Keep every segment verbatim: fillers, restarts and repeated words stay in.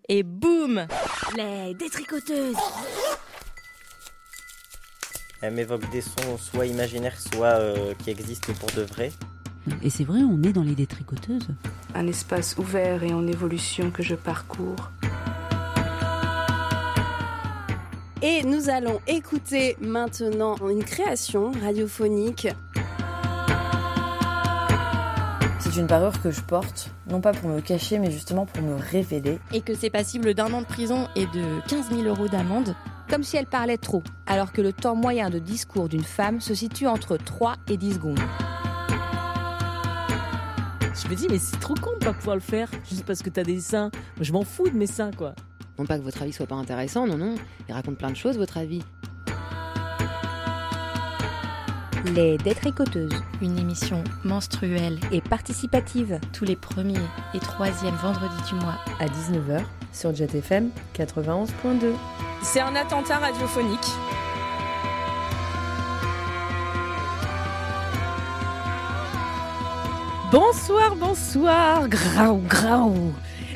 Et boum, les détricoteuses. Elle m'évoque des sons soit imaginaires, soit euh, qui existent pour de vrai. Et c'est vrai, on est dans les détricoteuses. Un espace ouvert et en évolution que je parcours. Et nous allons écouter maintenant une création radiophonique. C'est une parure que je porte, non pas pour me cacher, mais justement pour me révéler. Et que c'est passible d'un an de prison et de quinze mille euros d'amende. Comme si elle parlait trop, alors que le temps moyen de discours d'une femme se situe entre trois et dix secondes. Je me dis, mais c'est trop con de pas pouvoir le faire, juste parce que t'as des seins. Moi, je m'en fous de mes seins, quoi. Non pas que votre avis soit pas intéressant, non, non. Il raconte plein de choses, votre avis. Les détricoteuses. Une émission menstruelle et participative. Tous les premiers et troisièmes vendredis du mois. À dix-neuf heures, sur Jet F M quatre-vingt-onze point deux. C'est un attentat radiophonique. Bonsoir, bonsoir, graou, graou.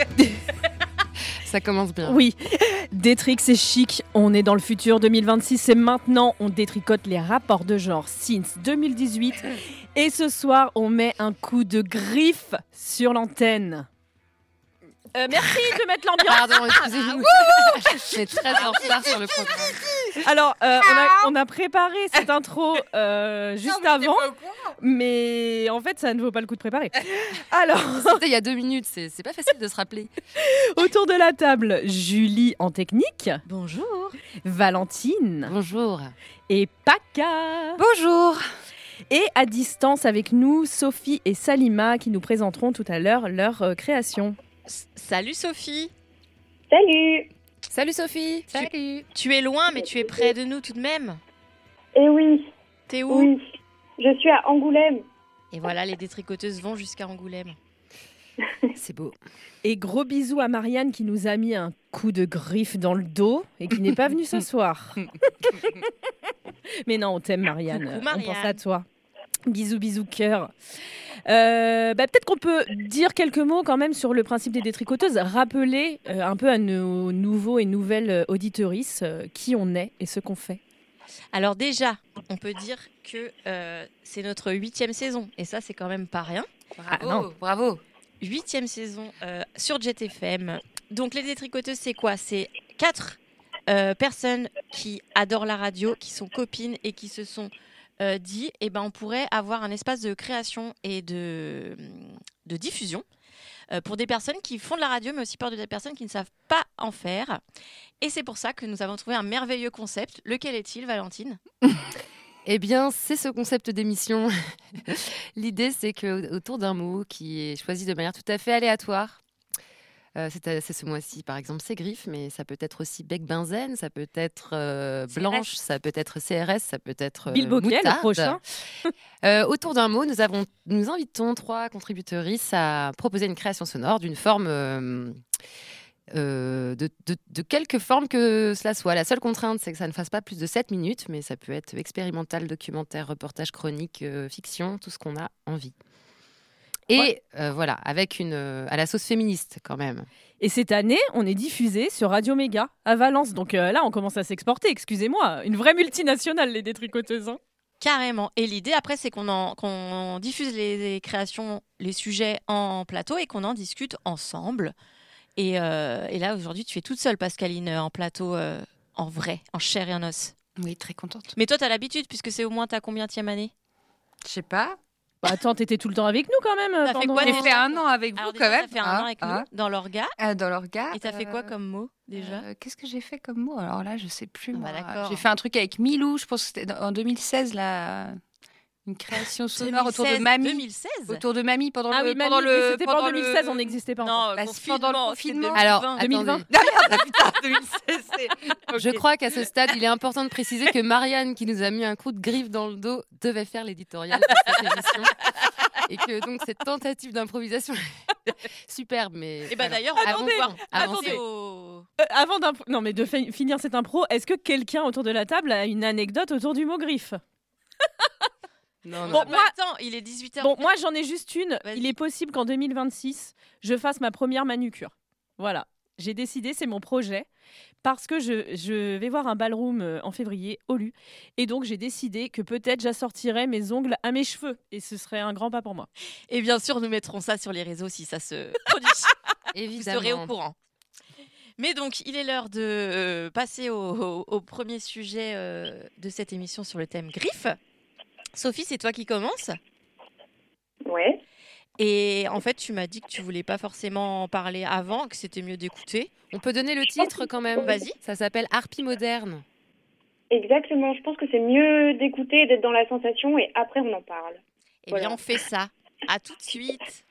Ça commence bien. Oui, Détrix, c'est chic, on est dans le futur deux mille vingt-six, c'est maintenant, on détricote les rapports de genre since deux mille dix-huit. Et ce soir, on met un coup de griffe sur l'antenne. Euh, merci de mettre l'ambiance. Pardon, excusez-nous. Je suis très en retard sur le programme. Alors, euh, on, a, on a préparé cette intro euh, juste non, avant, mais en fait, ça ne vaut pas le coup de préparer. Alors, c'était il y a deux minutes, c'est, c'est pas facile de se rappeler. Autour de la table, Julie en technique. Bonjour. Valentine. Bonjour. Et Paca. Bonjour. Et à distance avec nous, Sophie et Salima qui nous présenteront tout à l'heure leur euh, création. Salut Sophie. Salut. Salut Sophie. Tu, Salut. Tu es loin, mais tu es près de nous tout de même. Eh oui. T'es où ? Oui. Je suis à Angoulême. Et voilà, les détricoteuses vont jusqu'à Angoulême. C'est beau. Et gros bisous à Marianne qui nous a mis un coup de griffe dans le dos et qui n'est pas venue ce soir. Mais non, on t'aime Marianne. Coucou, Marianne. On pense à toi. Bisous, bisous, cœur. Euh, bah, peut-être qu'on peut dire quelques mots quand même sur le principe des détricoteuses, rappeler euh, un peu à nos nouveaux et nouvelles auditorices euh, qui on est et ce qu'on fait. Alors déjà, on peut dire que euh, c'est notre huitième saison et ça c'est quand même pas rien. Bravo, ah, non. bravo. Huitième saison euh, sur Jet F M. Donc les détricoteuses c'est quoi ? C'est quatre euh, personnes qui adorent la radio, qui sont copines et qui se sont Euh, dit, eh ben, on pourrait avoir un espace de création et de, de diffusion euh, pour des personnes qui font de la radio, mais aussi pour des personnes qui ne savent pas en faire. Et c'est pour ça que nous avons trouvé un merveilleux concept. Lequel est-il, Valentine ? Eh bien, c'est ce concept d'émission. L'idée, c'est qu'autour d'un mot qui est choisi de manière tout à fait aléatoire, Euh, c'est, c'est ce mois-ci, par exemple, c'est griffe, mais ça peut être aussi bec benzène, ça peut être euh, blanche, ça peut être C R S, ça peut être euh, Bilbo moutarde. le prochain. euh, autour d'un mot, nous, avons, nous invitons trois contributrices à proposer une création sonore d'une forme, euh, euh, de, de, de quelque forme que cela soit. La seule contrainte, c'est que ça ne fasse pas plus de sept minutes, mais ça peut être expérimental, documentaire, reportage, chronique, euh, fiction, tout ce qu'on a envie. Et ouais. euh, voilà, avec une euh, à la sauce féministe quand même. Et cette année, on est diffusé sur Radio Méga à Valence. Donc euh, là, on commence à s'exporter, excusez-moi. Une vraie multinationale, les détricoteuses. Hein. Carrément. Et l'idée, après, c'est qu'on, en, qu'on diffuse les, les créations, les sujets en plateau et qu'on en discute ensemble. Et, euh, et là, aujourd'hui, tu es toute seule, Pascaline, en plateau, euh, en vrai, en chair et en os. Oui, très contente. Mais toi, tu as l'habitude, puisque c'est au moins ta combienième année ? Je sais pas. Bah attends, t'étais tout le temps avec nous quand même. T'as pendant... fait quoi, J'ai fait un an avec vous. Alors, quand même. T'as fait un ah, an avec ah. nous dans l'orga. Euh, dans l'orga. Et t'as euh, fait quoi comme mot déjà euh, Qu'est-ce que j'ai fait comme mot ? Alors là, je sais plus. Ah, moi. bah, d'accord. J'ai fait un truc avec Milou. Je pense que c'était en deux mille seize là. Une création sonore autour de Mamie. deux mille seize Autour de Mamie pendant ah le. oui, Mamie, pendant le c'était pendant pas en deux mille seize, le... on n'existait pas. Non, bah, confinement, pendant le confinement. Alors, deux mille vingt. Non, merde, putain, deux mille seize. C'est... Okay. Je crois qu'à ce stade, il est important de préciser que Marianne, qui nous a mis un coup de griffe dans le dos, devait faire l'éditorial de cette émission. Et que donc cette tentative d'improvisation superbe, mais. Et bah alors, d'ailleurs, attendez, voir, attendez. Au... Euh, avant d'un, non mais de fi- finir cette impro, est-ce que quelqu'un autour de la table a une anecdote autour du mot griffe ? Non, non. Bon, moi, attends, il est dix-huit heures. Bon, moi j'en ai juste une. Vas-y. Il est possible qu'en deux mille vingt-six, je fasse ma première manucure. Voilà. j'ai décidé, c'est mon projet, parce que je, je vais voir un ballroom euh, en février au L U. Et donc, j'ai décidé que peut-être j'assortirais mes ongles à mes cheveux. Et ce serait un grand pas pour moi. Et bien sûr, nous mettrons ça sur les réseaux si ça se produit. Évidemment. Vous serez au courant. Mais donc, il est l'heure de euh, passer au, au, au premier sujet euh, de cette émission sur le thème griffes. Sophie, c'est toi qui commences. Ouais. Et en fait, tu m'as dit que tu voulais pas forcément en parler avant, que c'était mieux d'écouter. On peut donner le titre quand même. Vas-y. Ça s'appelle Harpie moderne. Exactement, je pense que c'est mieux d'écouter, d'être dans la sensation et après on en parle. Eh Voilà. bien, on fait ça. À tout de suite.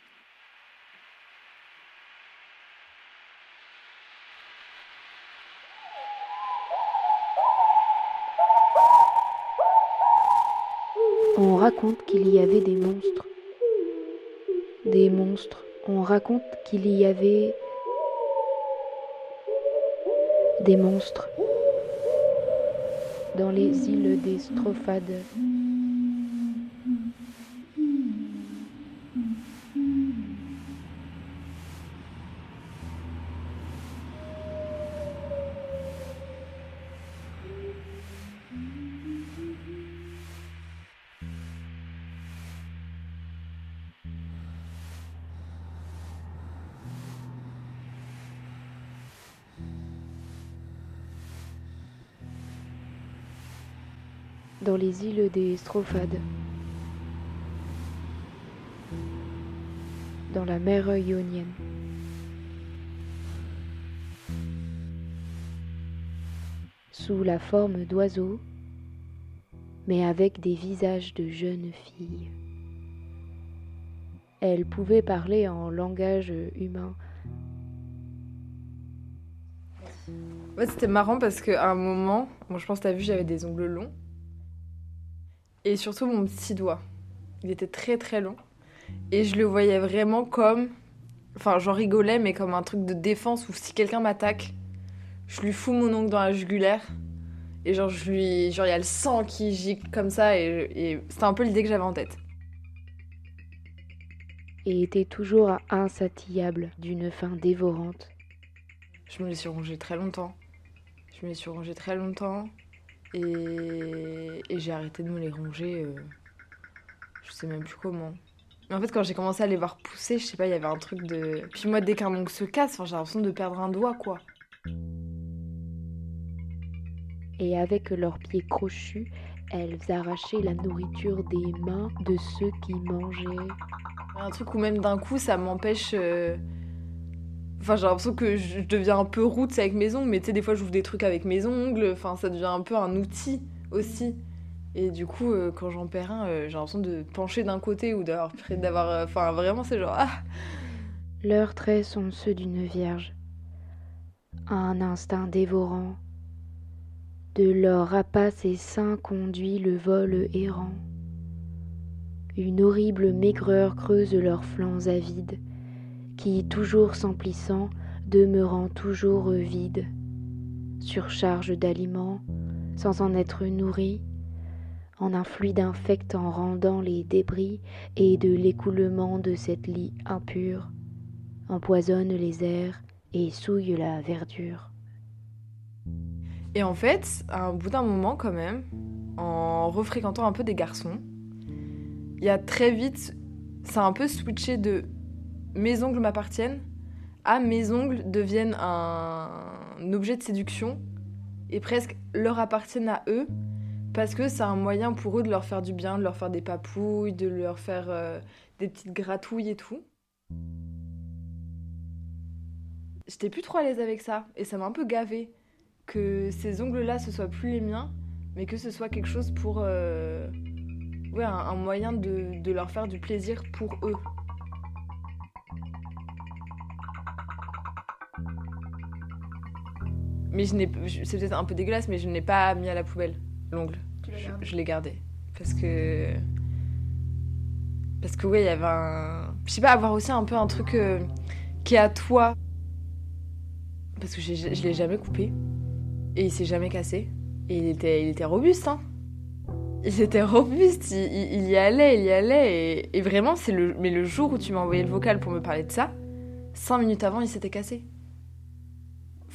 On raconte qu'il y avait des monstres. Des monstres. On raconte qu'il y avait des monstres dans les îles des Strophades. Dans les îles des Strophades, dans la mer Ionienne. Sous la forme d'oiseaux, mais avec des visages de jeunes filles. Elles pouvaient parler en langage humain. Ouais, c'était marrant parce qu'à un moment, bon, je pense que t'as vu, j'avais des ongles longs. Et surtout mon petit doigt. Il était très très long. Et je le voyais vraiment comme... Enfin, j'en rigolais, mais comme un truc de défense où si quelqu'un m'attaque, je lui fous mon ongle dans la jugulaire. Et genre, je lui... genre, il y a le sang qui gicle comme ça. Et, et c'était un peu l'idée que j'avais en tête. Et était toujours insatiable d'une faim dévorante. Je me les suis rongés très longtemps. Je me les suis rongés très longtemps. Et, et j'ai arrêté de me les ronger, euh, je sais même plus comment. Mais en fait, quand j'ai commencé à les voir pousser, je sais pas, il y avait un truc de... Puis moi, dès qu'un ongle se casse, j'ai l'impression de perdre un doigt, quoi. Et avec leurs pieds crochus, elles arrachaient la nourriture des mains de ceux qui mangeaient. Un truc où même d'un coup, ça m'empêche... Euh... Enfin, j'ai l'impression que je deviens un peu roots avec mes ongles, mais tu sais, des fois, j'ouvre des trucs avec mes ongles. Enfin, ça devient un peu un outil aussi. Et du coup, euh, quand j'en perds un, euh, j'ai l'impression de pencher d'un côté ou d'avoir... d'avoir enfin, euh, vraiment, c'est genre... Ah. Leurs traits sont ceux d'une vierge. Un instinct dévorant. De leurs rapaces et seins conduit le vol errant. Une horrible maigreur creuse leurs flancs avides, qui, toujours s'emplissant, demeurant toujours vide, surcharge d'aliments, sans en être nourri, en un fluide infect en rendant les débris et de l'écoulement de cette lie impure, empoisonne les airs et souille la verdure. Et en fait, à un bout d'un moment quand même, en refréquentant un peu des garçons, il y a très vite, ça a un peu switché de mes ongles m'appartiennent à mes ongles deviennent un, un objet de séduction et presque leur appartiennent à eux parce que c'est un moyen pour eux de leur faire du bien, de leur faire des papouilles, de leur faire euh, des petites gratouilles et tout. J'étais plus trop à l'aise avec ça et ça m'a un peu gavée que ces ongles-là ce soient plus les miens mais que ce soit quelque chose pour... Euh, ouais, un, un moyen de, de leur faire du plaisir pour eux. Mais je n'ai, c'est peut-être un peu dégueulasse, mais je ne l'ai pas mis à la poubelle, l'ongle. Je, je l'ai gardé. Parce que... Parce que ouais, il y avait un... Je sais pas, avoir aussi un peu un truc euh, qui est à toi. Parce que j'ai, je l'ai jamais coupé. Et il s'est jamais cassé. Et il était, il était robuste, hein. Il était robuste, il, il, il y allait, il y allait. Et, et vraiment, c'est le, mais le jour où tu m'as envoyé le vocal pour me parler de ça, cinq minutes avant, il s'était cassé.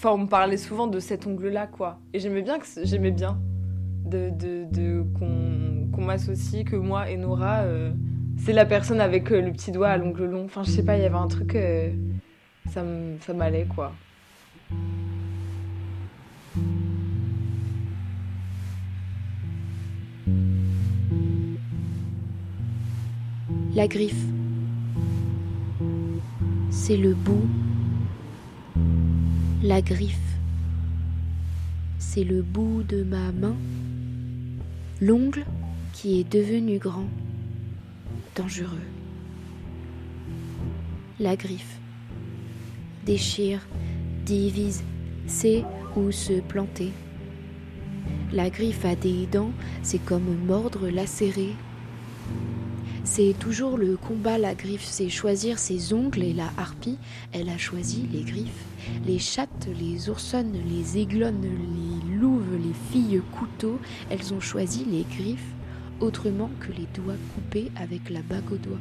Enfin, on me parlait souvent de cet ongle-là, quoi. Et j'aimais bien, que c- j'aimais bien de, de, de- qu'on, qu'on m'associe, que moi et Nora, euh, c'est la personne avec euh, le petit doigt à l'ongle long. Enfin, je sais pas, il y avait un truc, euh, ça, m- ça m'allait, quoi. La griffe, c'est le bout. La griffe, c'est le bout de ma main. L'ongle qui est devenu grand, dangereux. La griffe déchire, divise, sait où se planter. La griffe a des dents, c'est comme mordre, lacérer. C'est toujours le combat, la griffe, c'est choisir ses ongles, et la harpie, elle a choisi les griffes. Les chattes, les oursonnes, les aiglonnes, les louves, les filles couteaux, elles ont choisi les griffes, autrement que les doigts coupés avec la bague au doigt.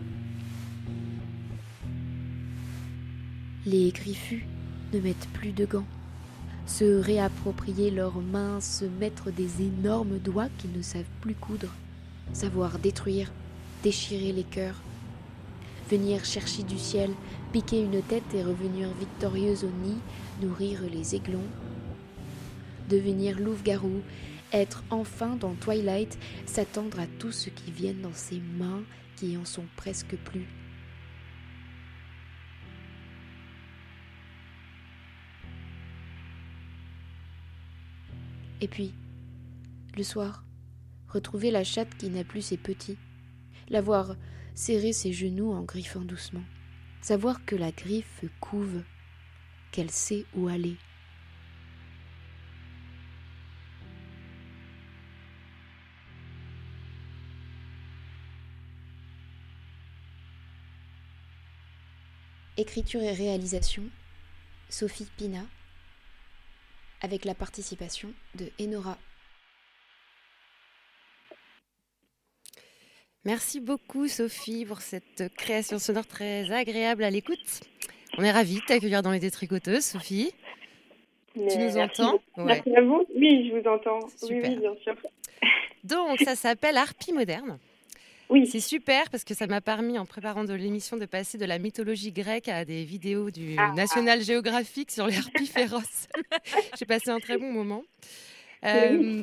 Les griffus ne mettent plus de gants, se réapproprier leurs mains, se mettre des énormes doigts qu'ils ne savent plus coudre, savoir détruire, déchirer les cœurs, venir chercher du ciel, piquer une tête et revenir victorieuse au nid, nourrir les aiglons, devenir louve-garou, être enfin dans Twilight, s'attendre à tout ce qui vient dans ses mains qui en sont presque plus. Et puis, le soir, retrouver la chatte qui n'a plus ses petits, la voir serrer ses genoux en griffant doucement, savoir que la griffe couve, qu'elle sait où aller. Écriture et réalisation, Sophie Pina, avec la participation de Enora. Merci beaucoup Sophie pour cette création sonore très agréable à l'écoute. On est ravis de t'accueillir dans les Détricoteuses, Sophie. Mais Tu nous merci entends? beaucoup. Merci à vous. Oui, je vous entends. Oui, Super. oui, bien sûr. Donc ça s'appelle Harpie moderne. Oui. C'est super parce que ça m'a permis, en préparant de l'émission, de passer de la mythologie grecque à des vidéos du Ah. National Geographic sur les harpies féroces. J'ai passé un très bon moment. Oui. Euh,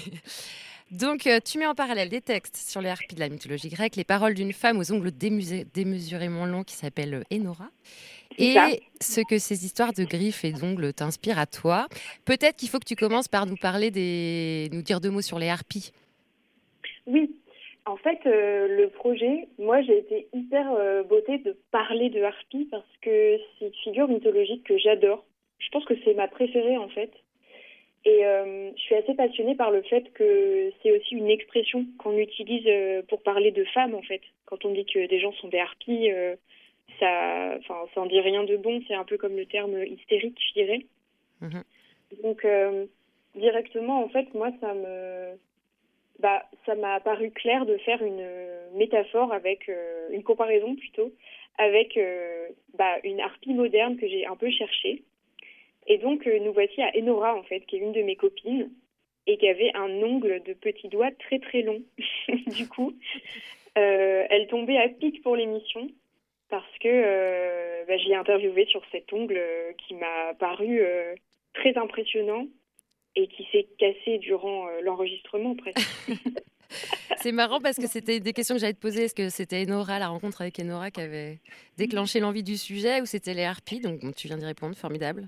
Donc, euh, tu mets en parallèle des textes sur les harpies de la mythologie grecque, les paroles d'une femme aux ongles démusé- démesurément longs qui s'appelle euh, Enora, C'est et ça. ce que ces histoires de griffes et d'ongles t'inspirent à toi. Peut-être qu'il faut que tu commences par nous parler des, nous dire deux mots sur les harpies. Oui. En fait, euh, le projet, moi, j'ai été hyper euh, bottée de parler de harpie parce que c'est une figure mythologique que j'adore. Je pense que c'est ma préférée, en fait. Et euh, je suis assez passionnée par le fait que c'est aussi une expression qu'on utilise euh, pour parler de femmes, en fait. Quand on dit que des gens sont des harpies, euh, ça, enfin, ça en dit rien de bon. C'est un peu comme le terme hystérique, je dirais. Mhm. Donc, euh, directement, en fait, moi, ça me... Bah, ça m'a paru clair de faire une euh, métaphore avec, euh, une comparaison plutôt, avec euh, bah, une harpie moderne que j'ai un peu cherchée. Et donc, euh, nous voici à Enora, en fait, qui est une de mes copines, et qui avait un ongle de petit doigt très très long. Du coup, euh, elle tombait à pic pour l'émission, parce que euh, bah, je l'ai interviewée sur cet ongle euh, qui m'a paru euh, très impressionnant, et qui s'est cassé durant euh, l'enregistrement, presque. C'est marrant parce que c'était des questions que j'allais te poser. Est-ce que c'était Enora, la rencontre avec Enora, qui avait déclenché l'envie du sujet, ou c'était les harpies? Donc, bon, tu viens d'y répondre, formidable.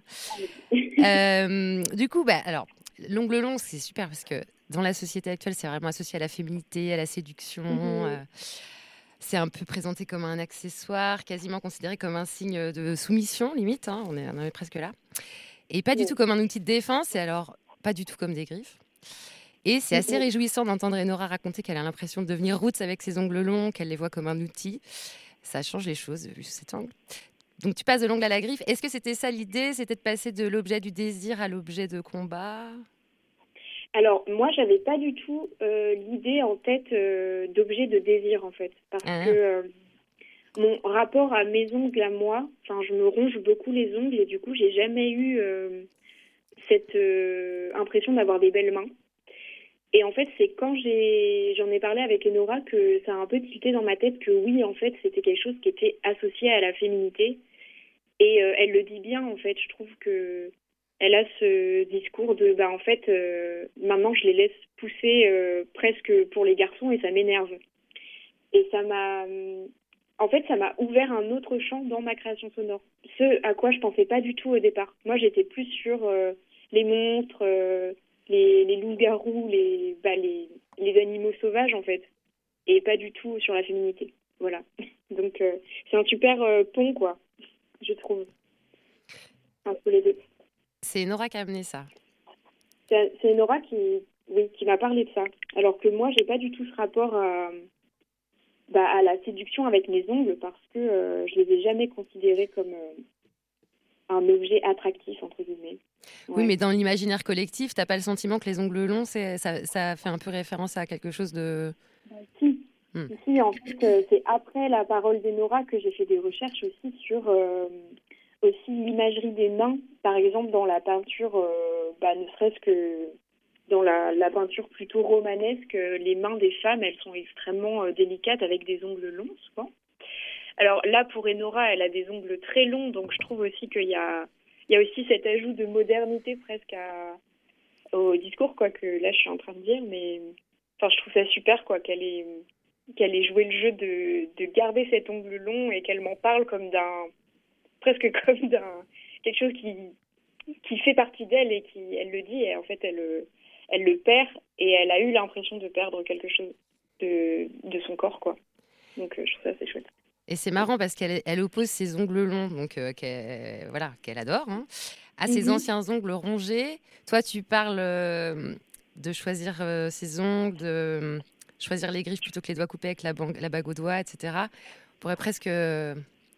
Euh, du coup, bah, alors, l'ongle long, c'est super parce que dans la société actuelle, c'est vraiment associé à la féminité, à la séduction. Mhm. euh, c'est un peu présenté comme un accessoire, quasiment considéré comme un signe de soumission, limite. Hein, on, est, on est presque là. Et pas du Ouais. tout comme un outil de défense, et alors pas du tout comme des griffes. Et c'est assez Mhm. réjouissant d'entendre Enora raconter qu'elle a l'impression de devenir roots avec ses ongles longs, qu'elle les voit comme un outil. Ça change les choses, vu cet angle. Donc tu passes de l'ongle à la griffe. Est-ce que c'était ça l'idée? C'était de passer de l'objet du désir à l'objet de combat? Alors, moi, j'avais pas du tout euh, l'idée en tête euh, d'objet de désir, en fait. Parce Ah. que euh, mon rapport à mes ongles à moi, enfin, je me ronge beaucoup les ongles et du coup, j'ai jamais eu euh, cette euh, impression d'avoir des belles mains. Et en fait, c'est quand j'ai, j'en ai parlé avec Enora que ça a un peu tilté dans ma tête que oui, en fait, c'était quelque chose qui était associé à la féminité. Et euh, elle le dit bien, en fait. Je trouve que elle a ce discours de, bah, en fait, euh, maintenant, je les laisse pousser euh, presque pour les garçons et ça m'énerve. Et ça m'a, en fait, ça m'a ouvert un autre champ dans ma création sonore. Ce à quoi je pensais pas du tout au départ. Moi, j'étais plus sur euh, les monstres, euh, les, les loups-garous, les, bah, les, les animaux sauvages, en fait. Et pas du tout sur la féminité. Voilà. Donc, euh, c'est un super euh, pont, quoi, je trouve. Entre les deux. C'est Nora qui a amené ça. C'est, c'est Nora qui, oui, qui m'a parlé de ça. Alors que moi, j'ai pas du tout ce rapport à, bah, à la séduction avec mes ongles parce que euh, je les ai jamais considérés comme euh, un objet attractif, entre guillemets. Ouais. Oui, mais dans l'imaginaire collectif, t'as pas le sentiment que les ongles longs, c'est, ça, ça fait un peu référence à quelque chose de... Bah, si. Hmm. Si, en fait, euh, c'est après la parole d'Enora que j'ai fait des recherches aussi sur... Euh, aussi l'imagerie des mains, par exemple dans la peinture, euh, bah, ne serait-ce que dans la, la peinture plutôt romanesque, les mains des femmes, elles sont extrêmement euh, délicates avec des ongles longs souvent. Alors là, pour Enora, elle a des ongles très longs, donc je trouve aussi qu'il y a, il y a aussi cet ajout de modernité presque à, au discours, quoi, que là je suis en train de dire, mais enfin, je trouve ça super, quoi, qu'elle ait, qu'elle ait joué le jeu de, de garder cet ongle long et qu'elle m'en parle comme d'un presque comme d'un quelque chose qui qui fait partie d'elle et qui elle le dit et en fait elle elle le perd et elle a eu l'impression de perdre quelque chose de de son corps, quoi. Donc euh, je trouve ça assez chouette. Et c'est marrant parce qu'elle elle oppose ses ongles longs donc euh, qu'elle, voilà qu'elle adore hein, à ses mm-hmm. anciens ongles rongés. Toi tu parles euh, de choisir euh, ses ongles, de euh, choisir les griffes plutôt que les doigts coupés avec la, bang- la bague au doigt, et cetera. On pourrait presque euh,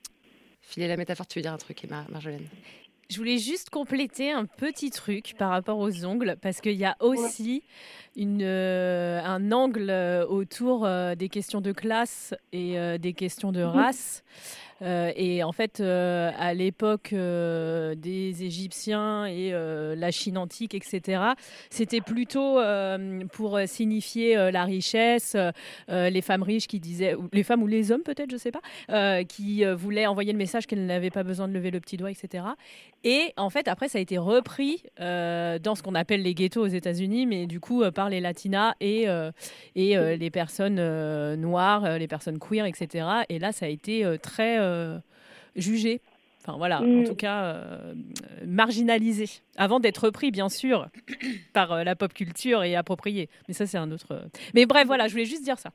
filer la métaphore, tu veux dire un truc, Mar- Marjolaine? Je voulais juste compléter un petit truc par rapport aux ongles, parce qu'il y a aussi une, euh, un angle autour euh, des questions de classe et euh, des questions de race. Euh, et en fait, euh, à l'époque euh, des Égyptiens et euh, la Chine antique, et cetera, c'était plutôt euh, pour signifier euh, la richesse, euh, les femmes riches qui disaient, ou les femmes ou les hommes peut-être, je sais pas, euh, qui euh, voulaient envoyer le message qu'elles n'avaient pas besoin de lever le petit doigt, et cetera. Et en fait, après, ça a été repris euh, dans ce qu'on appelle les ghettos aux États-Unis, mais du coup euh, par les latinas et, euh, et euh, les personnes euh, noires, euh, les personnes queer, et cetera. Et là, ça a été euh, très euh, jugé. Enfin voilà, mmh. en tout cas euh, marginalisé. Avant d'être repris, bien sûr, par euh, la pop culture et approprié. Mais ça, c'est un autre. Euh... Mais bref, voilà, je voulais juste dire ça.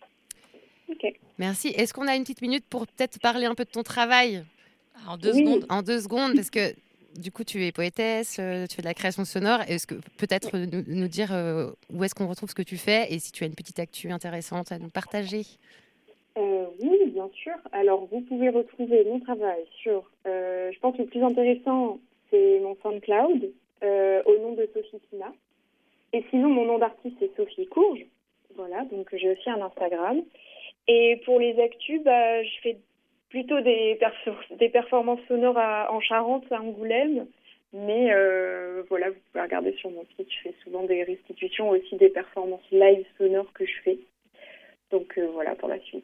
Ok. Merci. Est-ce qu'on a une petite minute pour peut-être parler un peu de ton travail? En deux oui. secondes. En deux secondes, parce que du coup, tu es poétesse, euh, tu fais de la création sonore. Est-ce que peut-être oui. nous, nous dire euh, où est-ce qu'on retrouve ce que tu fais et si tu as une petite actu intéressante à nous partager? euh, Oui, bien sûr. Alors, vous pouvez retrouver mon travail sur. Euh, je pense que le plus intéressant, c'est mon SoundCloud euh, au nom de Sophie Pina. Et sinon, mon nom d'artiste, c'est Sophie Courge. Voilà, donc j'ai aussi un Instagram. Et pour les actus, bah, je fais plutôt des, perso- des performances sonores à, en Charente, à Angoulême. Mais euh, voilà, vous pouvez regarder sur mon site. Je fais souvent des restitutions, aussi des performances live sonores que je fais. Donc euh, voilà pour la suite.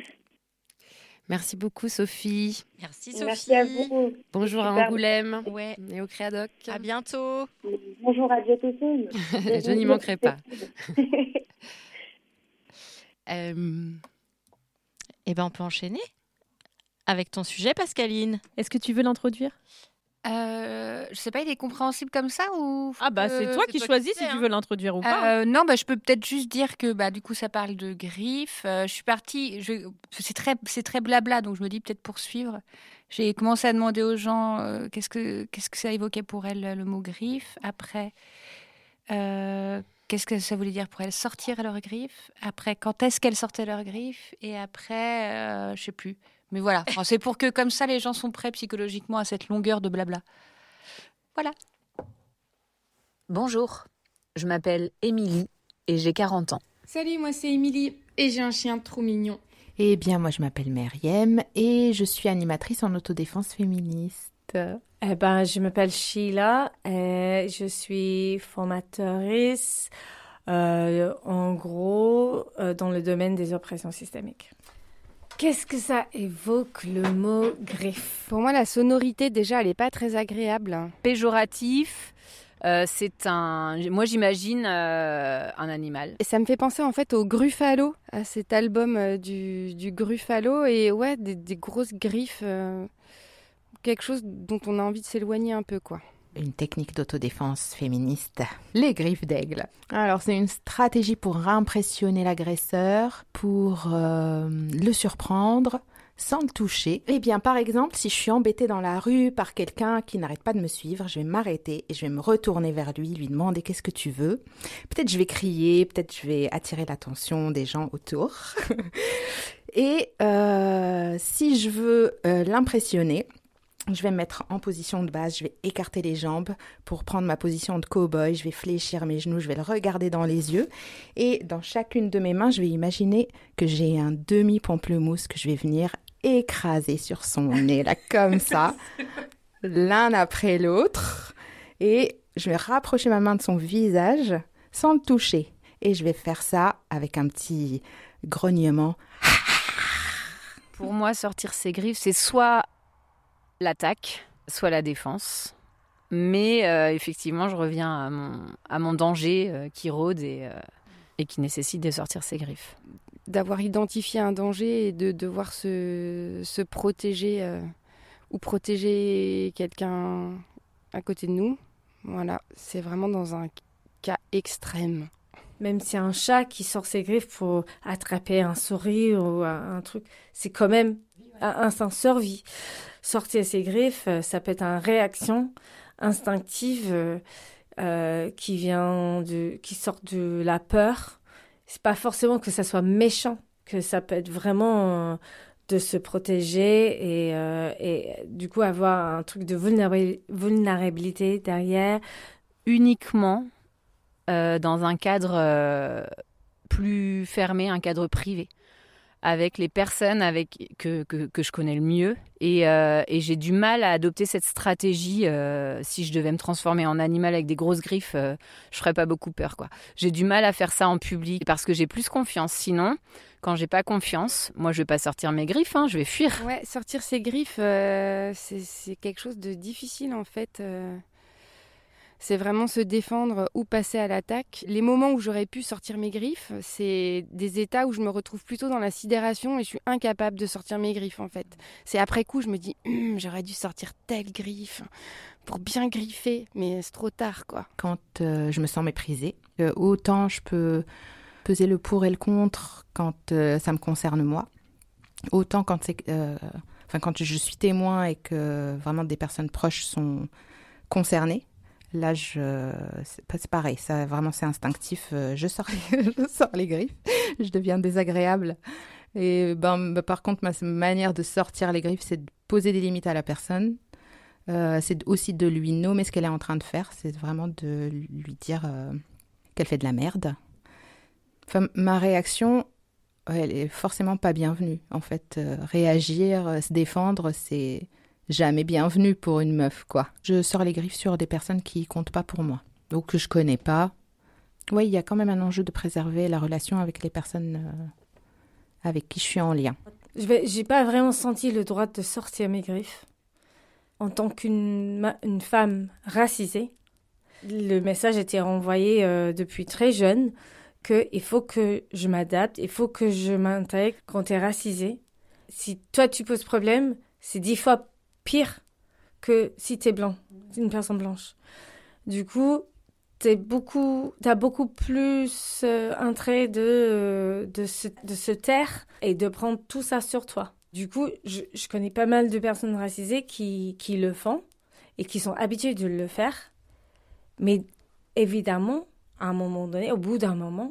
Merci beaucoup, Sophie. Merci, Sophie. Merci à vous. Bonjour Super. à Angoulême ouais. et au Créadoc. À bientôt. Bonjour à Diatocène. Je n'y manquerai pas. euh... Eh bien, on peut enchaîner avec ton sujet, Pascaline. Est-ce que tu veux l'introduire? Euh, je sais pas, il est compréhensible comme ça ou Ah bah c'est toi c'est qui toi choisis qui si sais, tu hein. veux l'introduire ou pas. Euh, non, bah je peux peut-être juste dire que bah du coup ça parle de griffes. Euh, je suis partie, je, c'est très c'est très blabla, donc je me dis peut-être poursuivre. J'ai commencé à demander aux gens euh, qu'est-ce que qu'est-ce que ça évoquait pour elles le mot griffe. Après, euh, qu'est-ce que ça voulait dire pour elles sortir leurs griffes. Après, quand est-ce qu'elles sortaient leurs griffes. Et après, euh, je sais plus. Mais voilà, enfin, c'est pour que comme ça les gens sont prêts psychologiquement à cette longueur de blabla. Voilà. Bonjour, je m'appelle Émilie et j'ai quarante ans. Salut, moi c'est Émilie et j'ai un chien trop mignon. Eh bien, moi je m'appelle Meriem et je suis animatrice en autodéfense féministe. Eh ben, je m'appelle Sheila et je suis formatrice, euh, en gros, euh, dans le domaine des oppressions systémiques. Qu'est-ce que ça évoque, le mot griffe? Pour moi, la sonorité, déjà, elle n'est pas très agréable. Péjoratif, euh, c'est un... Moi, j'imagine euh, un animal. Et ça me fait penser, en fait, au Gruffalo, à cet album euh, du, du Gruffalo. Et ouais, des, des grosses griffes, euh, quelque chose dont on a envie de s'éloigner un peu, quoi. Une technique d'autodéfense féministe, les griffes d'aigle. Alors, c'est une stratégie pour impressionner l'agresseur, pour euh, le surprendre, sans le toucher. Eh bien, par exemple, si je suis embêtée dans la rue par quelqu'un qui n'arrête pas de me suivre, je vais m'arrêter et je vais me retourner vers lui, lui demander qu'est-ce que tu veux. Peut-être je vais crier, peut-être je vais attirer l'attention des gens autour. Et euh, si je veux euh, l'impressionner, je vais me mettre en position de base, je vais écarter les jambes pour prendre ma position de cow-boy, je vais fléchir mes genoux, je vais le regarder dans les yeux et dans chacune de mes mains, je vais imaginer que j'ai un demi-pamplemousse que je vais venir écraser sur son nez, là, comme ça, l'un après l'autre et je vais rapprocher ma main de son visage sans le toucher et je vais faire ça avec un petit grognement. Pour moi, sortir ses griffes, c'est soit l'attaque, soit la défense. Mais euh, effectivement, je reviens à mon, à mon danger euh, qui rôde et, euh, et qui nécessite de sortir ses griffes. D'avoir identifié un danger et de devoir se, se protéger euh, ou protéger quelqu'un à côté de nous. Voilà, c'est vraiment dans un cas extrême. Même si un chat qui sort ses griffes pour attraper un souris ou un, un truc, c'est quand même un instinct survie. Sortir ses griffes, ça peut être une réaction instinctive euh, euh, qui vient de, qui sort de la peur. C'est pas forcément que ça soit méchant, que ça peut être vraiment euh, de se protéger et, euh, et du coup avoir un truc de vulnéra- vulnérabilité derrière. Uniquement euh, dans un cadre euh, plus fermé, un cadre privé, avec les personnes avec, que, que, que je connais le mieux. Et, euh, et j'ai du mal à adopter cette stratégie. Euh, si je devais me transformer en animal avec des grosses griffes, euh, je ferais pas beaucoup peur, quoi. J'ai du mal à faire ça en public parce que j'ai plus confiance. Sinon, quand j'ai pas confiance, moi je vais pas sortir mes griffes, hein, je vais fuir. Ouais, sortir ses griffes, euh, c'est, c'est quelque chose de difficile en fait. Euh... C'est vraiment se défendre ou passer à l'attaque. Les moments où j'aurais pu sortir mes griffes, c'est des états où je me retrouve plutôt dans la sidération et je suis incapable de sortir mes griffes en fait. C'est après coup, je me dis hm, j'aurais dû sortir telle griffe pour bien griffer, mais c'est trop tard quoi. Quand euh, je me sens méprisée, euh, autant je peux peser le pour et le contre quand euh, ça me concerne moi, autant quand c'est, euh, enfin quand je suis témoin et que vraiment des personnes proches sont concernées. Là, je, c'est pareil, ça, vraiment c'est instinctif, je sors, je sors les griffes, je deviens désagréable. Et ben, ben, par contre, ma manière de sortir les griffes, c'est de poser des limites à la personne, euh, c'est aussi de lui nommer ce qu'elle est en train de faire, c'est vraiment de lui dire euh, qu'elle fait de la merde. Enfin, ma réaction, elle est forcément pas bienvenue. En fait, euh, réagir, euh, se défendre, c'est jamais bienvenue pour une meuf, quoi. Je sors les griffes sur des personnes qui comptent pas pour moi, donc que je connais pas. Oui, il y a quand même un enjeu de préserver la relation avec les personnes euh, avec qui je suis en lien. Je vais, j'ai pas vraiment senti le droit de sortir mes griffes. En tant qu'une une femme racisée, le message était renvoyé euh, depuis très jeune qu'il faut que je m'adapte, il faut que je m'intègre quand tu es racisée. Si toi tu poses problème, c'est dix fois pire que si t'es blanc, une personne blanche. Du coup, t'es beaucoup, t'as beaucoup plus euh, un trait de, euh, de, se, de se taire et de prendre tout ça sur toi. Du coup, je, je connais pas mal de personnes racisées qui, qui le font et qui sont habituées de le faire. Mais évidemment, à un moment donné, au bout d'un moment,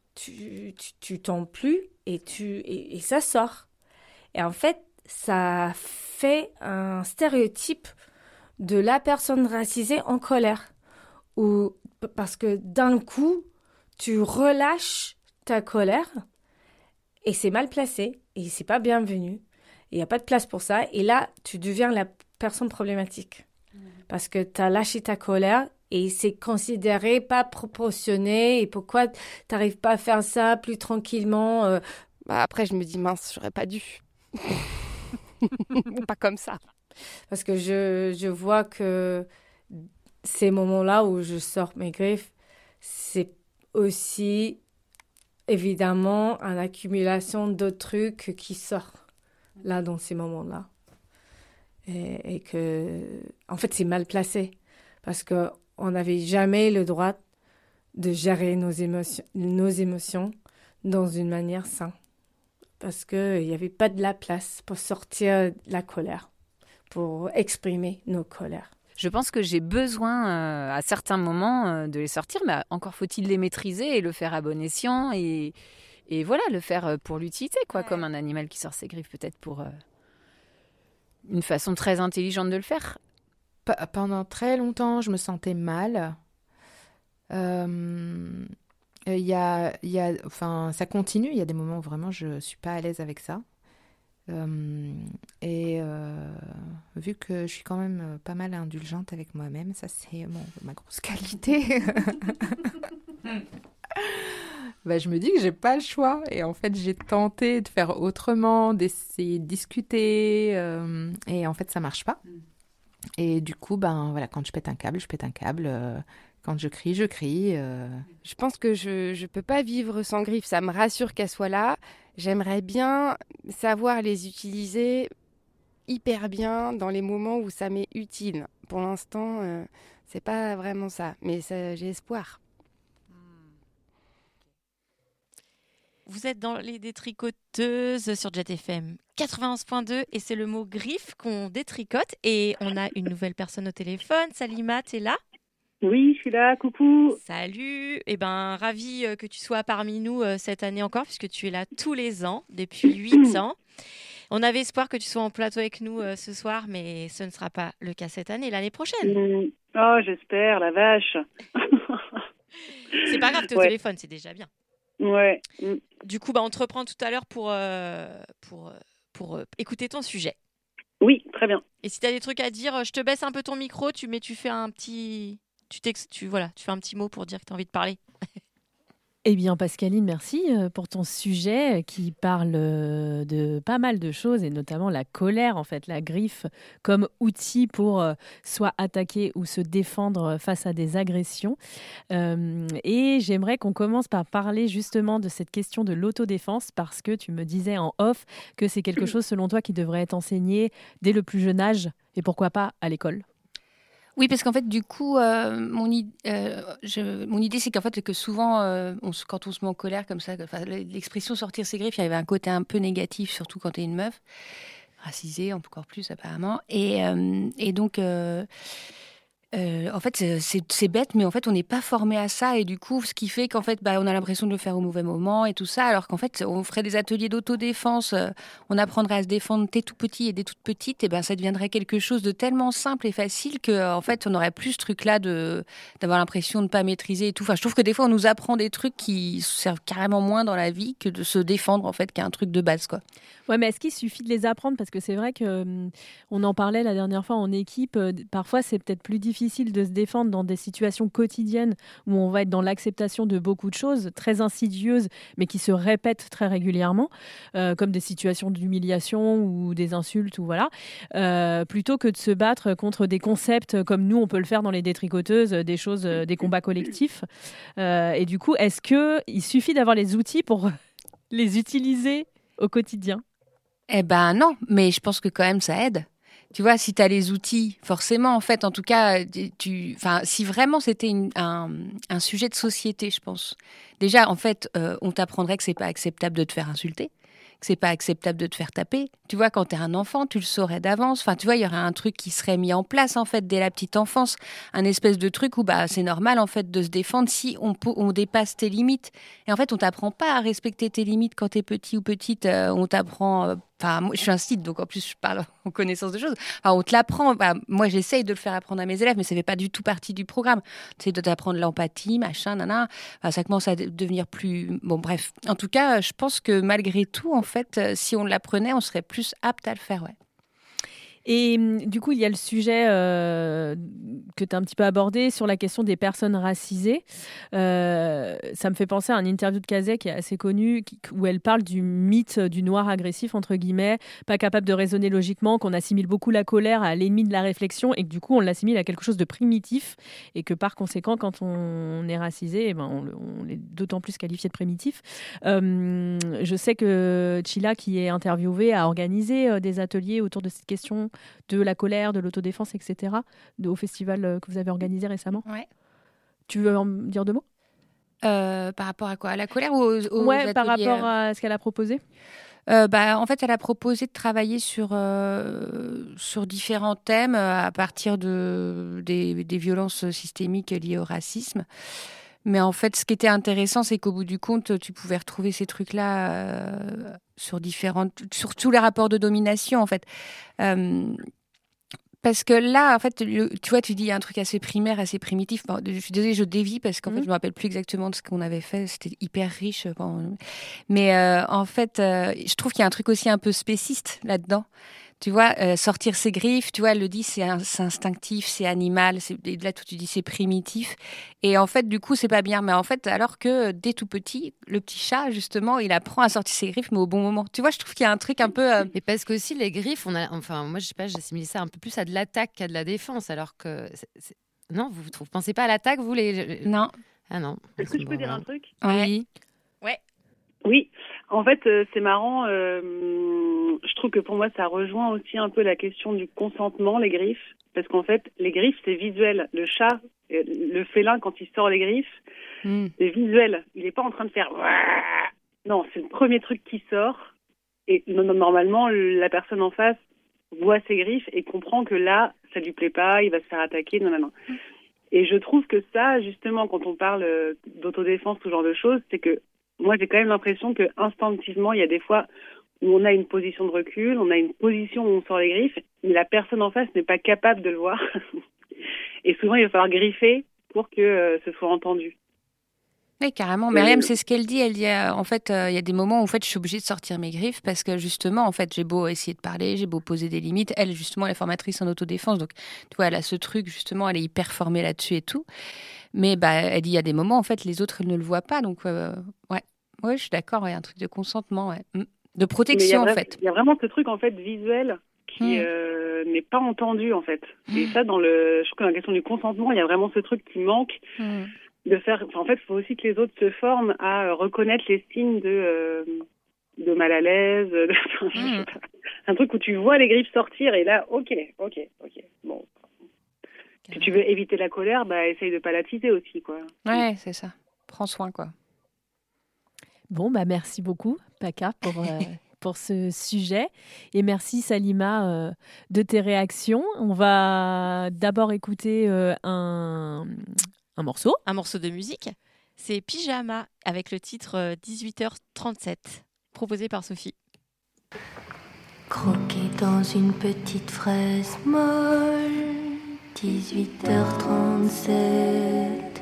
tu, tu, tu tombes plus et, tu, et, et ça sort. Et en fait, ça fait un stéréotype de la personne racisée en colère. Ou, parce que d'un coup, tu relâches ta colère et c'est mal placé et c'est pas bienvenu. Il n'y a pas de place pour ça. Et là, tu deviens la personne problématique. Parce que tu as lâché ta colère et c'est considéré pas proportionné. Et pourquoi tu n'arrives pas à faire ça plus tranquillement euh... bah après, je me dis, mince, j'aurais pas dû. Pas comme ça. Parce que je, je vois que ces moments-là où je sors mes griffes, c'est aussi évidemment une accumulation d'autres trucs qui sortent là dans ces moments-là. Et, et que, en fait, c'est mal placé parce qu'on n'avait jamais le droit de gérer nos émotions, nos émotions dans une manière saine. Parce qu'il n'y avait pas de la place pour sortir de la colère, pour exprimer nos colères. Je pense que j'ai besoin euh, à certains moments euh, de les sortir, mais encore faut-il les maîtriser et le faire à bon escient et, et voilà, le faire pour l'utilité, quoi, ouais. Comme un animal qui sort ses griffes, peut-être pour euh, une façon très intelligente de le faire. P- pendant très longtemps, je me sentais mal. Euh, y a, y a, enfin, ça continue, il y a des moments où vraiment je ne suis pas à l'aise avec ça. Euh, et euh, vu que je suis quand même pas mal indulgente avec moi-même, ça c'est mon, ma grosse qualité. Bah, je me dis que j'ai pas le choix et en fait j'ai tenté de faire autrement, d'essayer de discuter euh, et en fait ça marche pas. Et du coup ben voilà, quand je pète un câble, je pète un câble. Euh, Quand je crie, je crie. Euh... Je pense que je ne peux pas vivre sans griffes. Ça me rassure qu'elles soient là. J'aimerais bien savoir les utiliser hyper bien dans les moments où ça m'est utile. Pour l'instant, euh, ce n'est pas vraiment ça. Mais ça, j'ai espoir. Vous êtes dans les détricoteuses sur Jet F M quatre-vingt-onze point deux et c'est le mot griffe qu'on détricote. Et on a une nouvelle personne au téléphone. Salima, t'es là ? Oui, je suis là, coucou. Salut, eh ben, ravie euh, que tu sois parmi nous euh, cette année encore, puisque tu es là tous les ans, depuis huit ans. On avait espoir que tu sois en plateau avec nous euh, ce soir, mais ce ne sera pas le cas cette année, l'année prochaine. Mmh. Oh, j'espère, la vache. C'est pas grave, t'es au ouais. téléphone, c'est déjà bien. Ouais. Mmh. Du coup, bah, on te reprend tout à l'heure pour, euh, pour, pour euh, écouter ton sujet. Oui, très bien. Et si tu as des trucs à dire, je te baisse un peu ton micro, tu, mais tu fais un petit... Tu, tu, voilà, tu fais un petit mot pour dire que tu as envie de parler. Eh bien, Pascaline, merci pour ton sujet qui parle de pas mal de choses et notamment la colère, en fait, la griffe comme outil pour euh, soit attaquer ou se défendre face à des agressions. Euh, et j'aimerais qu'on commence par parler justement de cette question de l'autodéfense parce que tu me disais en off que c'est quelque chose, selon toi, qui devrait être enseigné dès le plus jeune âge et pourquoi pas à l'école. Oui, parce qu'en fait, du coup, euh, mon, id- euh, je, mon idée, c'est qu'en fait, que souvent, euh, on se, quand on se met en colère comme ça, l'expression sortir ses griffes, il y avait un côté un peu négatif, surtout quand tu es une meuf, racisée encore plus apparemment. Et, euh, et donc, euh, euh, en fait, c'est, c'est, c'est bête, mais en fait, on n'est pas formé à ça. Et du coup, ce qui fait qu'en fait, bah, on a l'impression de le faire au mauvais moment et tout ça, alors qu'en fait, on ferait des ateliers d'autodéfense, euh, on apprendrait à se défendre dès tout petit et dès toute petite, et ben ça deviendrait quelque chose de tellement simple et facile que, en fait, on n'aurait plus ce truc-là de, d'avoir l'impression de ne pas maîtriser et tout. Enfin, je trouve que des fois, on nous apprend des trucs qui servent carrément moins dans la vie que de se défendre, en fait, qui est un truc de base, quoi. Ouais, mais est-ce qu'il suffit de les apprendre ? Parce que c'est vrai qu'on hum, en parlait la dernière fois en équipe. Euh, parfois, c'est peut-être plus difficile de se défendre dans des situations quotidiennes où on va être dans l'acceptation de beaucoup de choses très insidieuses, mais qui se répètent très régulièrement, euh, comme des situations d'humiliation ou des insultes, ou voilà, euh, plutôt que de se battre contre des concepts comme nous, on peut le faire dans les détricoteuses, des choses, des combats collectifs. Euh, et du coup, est-ce qu'il suffit d'avoir les outils pour les utiliser au quotidien ? Eh ben non, mais je pense que quand même ça aide. Tu vois, si tu as les outils, forcément, en fait, en tout cas, tu, enfin, si vraiment c'était une, un, un sujet de société, je pense. Déjà, en fait, euh, on t'apprendrait que c'est pas acceptable de te faire insulter, que c'est pas acceptable de te faire taper. Tu vois, quand t'es un enfant, tu le saurais d'avance. Enfin, tu vois, il y aurait un truc qui serait mis en place, en fait, dès la petite enfance. Un espèce de truc où, bah, c'est normal, en fait, de se défendre si on, on dépasse tes limites. Et en fait, on t'apprend pas à respecter tes limites quand t'es petit ou petite. Euh, on t'apprend... Euh, Enfin, moi, je suis un site, donc en plus, je parle en connaissance de choses. Enfin, on te l'apprend. Bah, moi, j'essaye de le faire apprendre à mes élèves, mais ça fait pas du tout partie du programme. C'est de t'apprendre l'empathie, machin, nana. Enfin, ça commence à devenir plus... Bon, bref. En tout cas, je pense que malgré tout, en fait, si on l'apprenait, on serait plus apte à le faire, ouais. Et du coup, il y a le sujet euh, que tu as un petit peu abordé sur la question des personnes racisées. Euh, ça me fait penser à une interview de Kazé qui est assez connue, qui, où elle parle du mythe du noir agressif, entre guillemets, pas capable de raisonner logiquement, qu'on assimile beaucoup la colère à l'ennemi de la réflexion et que du coup, on l'assimile à quelque chose de primitif et que par conséquent, quand on est racisé, eh ben, on, on est d'autant plus qualifié de primitif. Euh, je sais que Chila, qui est interviewée, a organisé euh, des ateliers autour de cette question de la colère, de l'autodéfense, et cetera, de, au festival euh, que vous avez organisé récemment. Ouais. Tu veux en dire deux mots euh, Par rapport à quoi? À la colère ou aux, aux Ouais, ateliers, par rapport euh... à ce qu'elle a proposé. Euh, bah, en fait, elle a proposé de travailler sur, euh, sur différents thèmes à partir de, des, des violences systémiques liées au racisme. Mais en fait, ce qui était intéressant, c'est qu'au bout du compte, tu pouvais retrouver ces trucs-là euh, sur différentes, sur tous les rapports de domination, en fait. Euh, parce que là, en fait, le, tu vois, tu dis un truc assez primaire, assez primitif. Bon, je suis désolée, je dévie parce qu'en mmh. fait, je me rappelle plus exactement de ce qu'on avait fait. C'était hyper riche. Bon. Mais euh, en fait, euh, je trouve qu'il y a un truc aussi un peu spéciste là-dedans. Tu vois, euh, sortir ses griffes, tu vois, elle le dit, c'est, un, c'est instinctif, c'est animal, c'est, et là, tout tu dis, c'est primitif. Et en fait, du coup, c'est pas bien. Mais en fait, alors que dès tout petit, le petit chat, justement, il apprend à sortir ses griffes, mais au bon moment. Tu vois, je trouve qu'il y a un truc un peu... Euh... Et parce qu'aussi, les griffes, on a, enfin, moi, je sais pas, j'assimile ça un peu plus à de l'attaque qu'à de la défense, alors que... C'est, c'est... Non, vous ne pensez pas à l'attaque, vous, les... Non. Ah non. Est-ce que je peux dire un truc? Oui. Ouais. Oui, en fait, euh, c'est marrant. Euh, je trouve que pour moi, ça rejoint aussi un peu la question du consentement, les griffes. Parce qu'en fait, les griffes, c'est visuel. Le chat, le félin, quand il sort les griffes, mm. c'est visuel. Il n'est pas en train de faire... Non, c'est le premier truc qui sort. Et normalement, la personne en face voit ses griffes et comprend que là, ça lui plaît pas, il va se faire attaquer. Non, non, non. Et je trouve que ça, justement, quand on parle d'autodéfense, ce genre de choses, c'est que moi, j'ai quand même l'impression que instinctivement, il y a des fois où on a une position de recul, on a une position où on sort les griffes, mais la personne en face n'est pas capable de le voir. Et souvent, il va falloir griffer pour que euh, ce soit entendu. Oui, carrément. Myriam, c'est ce qu'elle dit. Elle dit, euh, en fait, euh, il y a des moments où en fait, je suis obligée de sortir mes griffes parce que justement, en fait, j'ai beau essayer de parler, j'ai beau poser des limites. Elle, justement, elle est formatrice en autodéfense, donc tu vois, elle a ce truc justement, elle est hyper formée là-dessus et tout. Mais bah, elle dit, il y a des moments, en fait, les autres ils ne le voient pas. Donc, euh, ouais, ouais, je suis d'accord. Il y a un truc de consentement, ouais. De protection, en fait. Il y a vraiment ce truc en fait visuel qui mmh. euh, n'est pas entendu, en fait. Mmh. Et ça, dans le, je trouve que dans la question du consentement, il y a vraiment ce truc qui manque. Mmh. De faire, enfin, en fait, il faut aussi que les autres se forment à reconnaître les signes de, euh, de mal à l'aise, de, mmh. un truc où tu vois les griffes sortir et là, ok, ok, ok, bon. Si tu veux éviter la colère, bah, essaye de pas l'attiser aussi, quoi. Ouais, c'est ça. Prends soin, quoi. Bon, bah, merci beaucoup, Paca, pour, euh, pour ce sujet. Et merci, Salima, euh, de tes réactions. On va d'abord écouter euh, un... Un morceau Un morceau de musique. C'est Pyjama avec le titre dix-huit heures trente-sept, proposé par Sophie. Croquer dans une petite fraise molle, dix-huit heures trente-sept.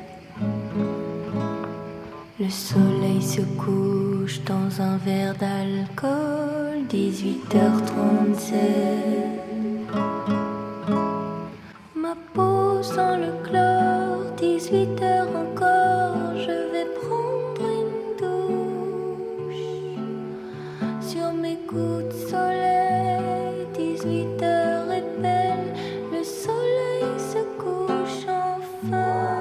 Le soleil se couche dans un verre d'alcool, dix-huit heures trente-sept. Ma peau sent le chlore, dix-huit heures encore, je vais prendre une douche. Sur mes coups de soleil, dix-huit heures est belle, le soleil se couche enfin.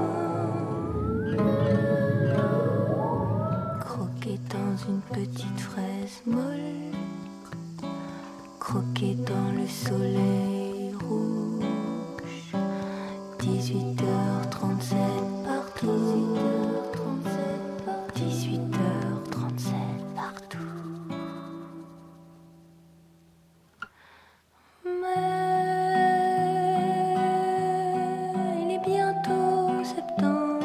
Croquer dans une petite fraise molle, croquer dans le soleil rouge. dix-huit heures trente-sept partout. dix-huit heures trente-sept partout. Mais il est bientôt septembre.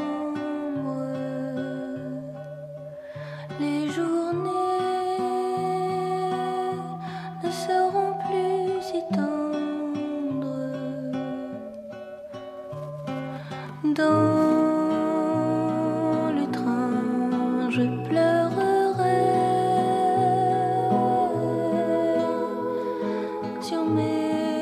Les journées ne seront plus si tendres. Dans le train, je pleurerai sur mes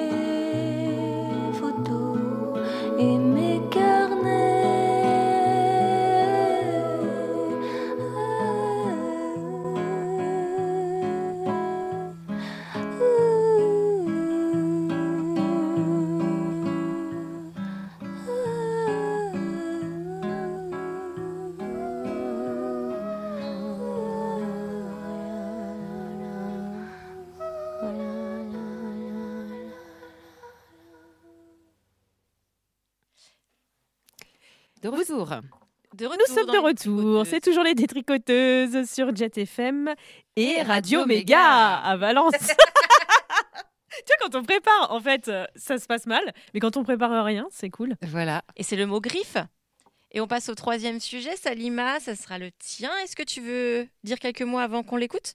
De retour. De retour Nous sommes de dans les retour. C'est toujours les détricoteuses sur Jet F M et, Et Radio Radio Méga Méga. à Valence. Tu vois, quand on prépare, en fait, euh, ça se passe mal. Mais quand on prépare rien, c'est cool. Voilà. Et c'est le mot griffe. Et on passe au troisième sujet. Salima, ça sera le tien. Est-ce que tu veux dire quelques mots avant qu'on l'écoute?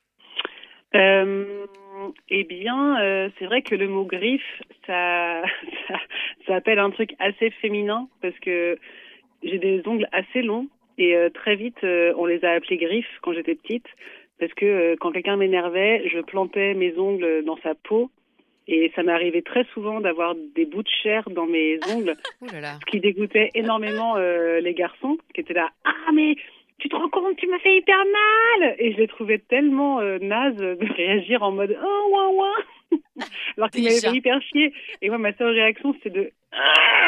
Euh, eh bien, euh, c'est vrai que le mot griffe, ça, ça, ça appelle un truc assez féminin parce que j'ai des ongles assez longs et euh, très vite, euh, on les a appelés griffes quand j'étais petite parce que euh, quand quelqu'un m'énervait, je plantais mes ongles dans sa peau et ça m'arrivait très souvent d'avoir des bouts de chair dans mes ongles, Ouh là là. ce qui dégoûtait énormément euh, les garçons qui étaient là « Ah, mais tu te rends compte, tu m'as fait hyper mal !» Et je les trouvais tellement euh, nazes de réagir en mode « Oh, ouin, ouin !» alors qu'ils m'avaient Déjà. fait hyper chier. Et moi, ma seule réaction, c'était de « Ah !»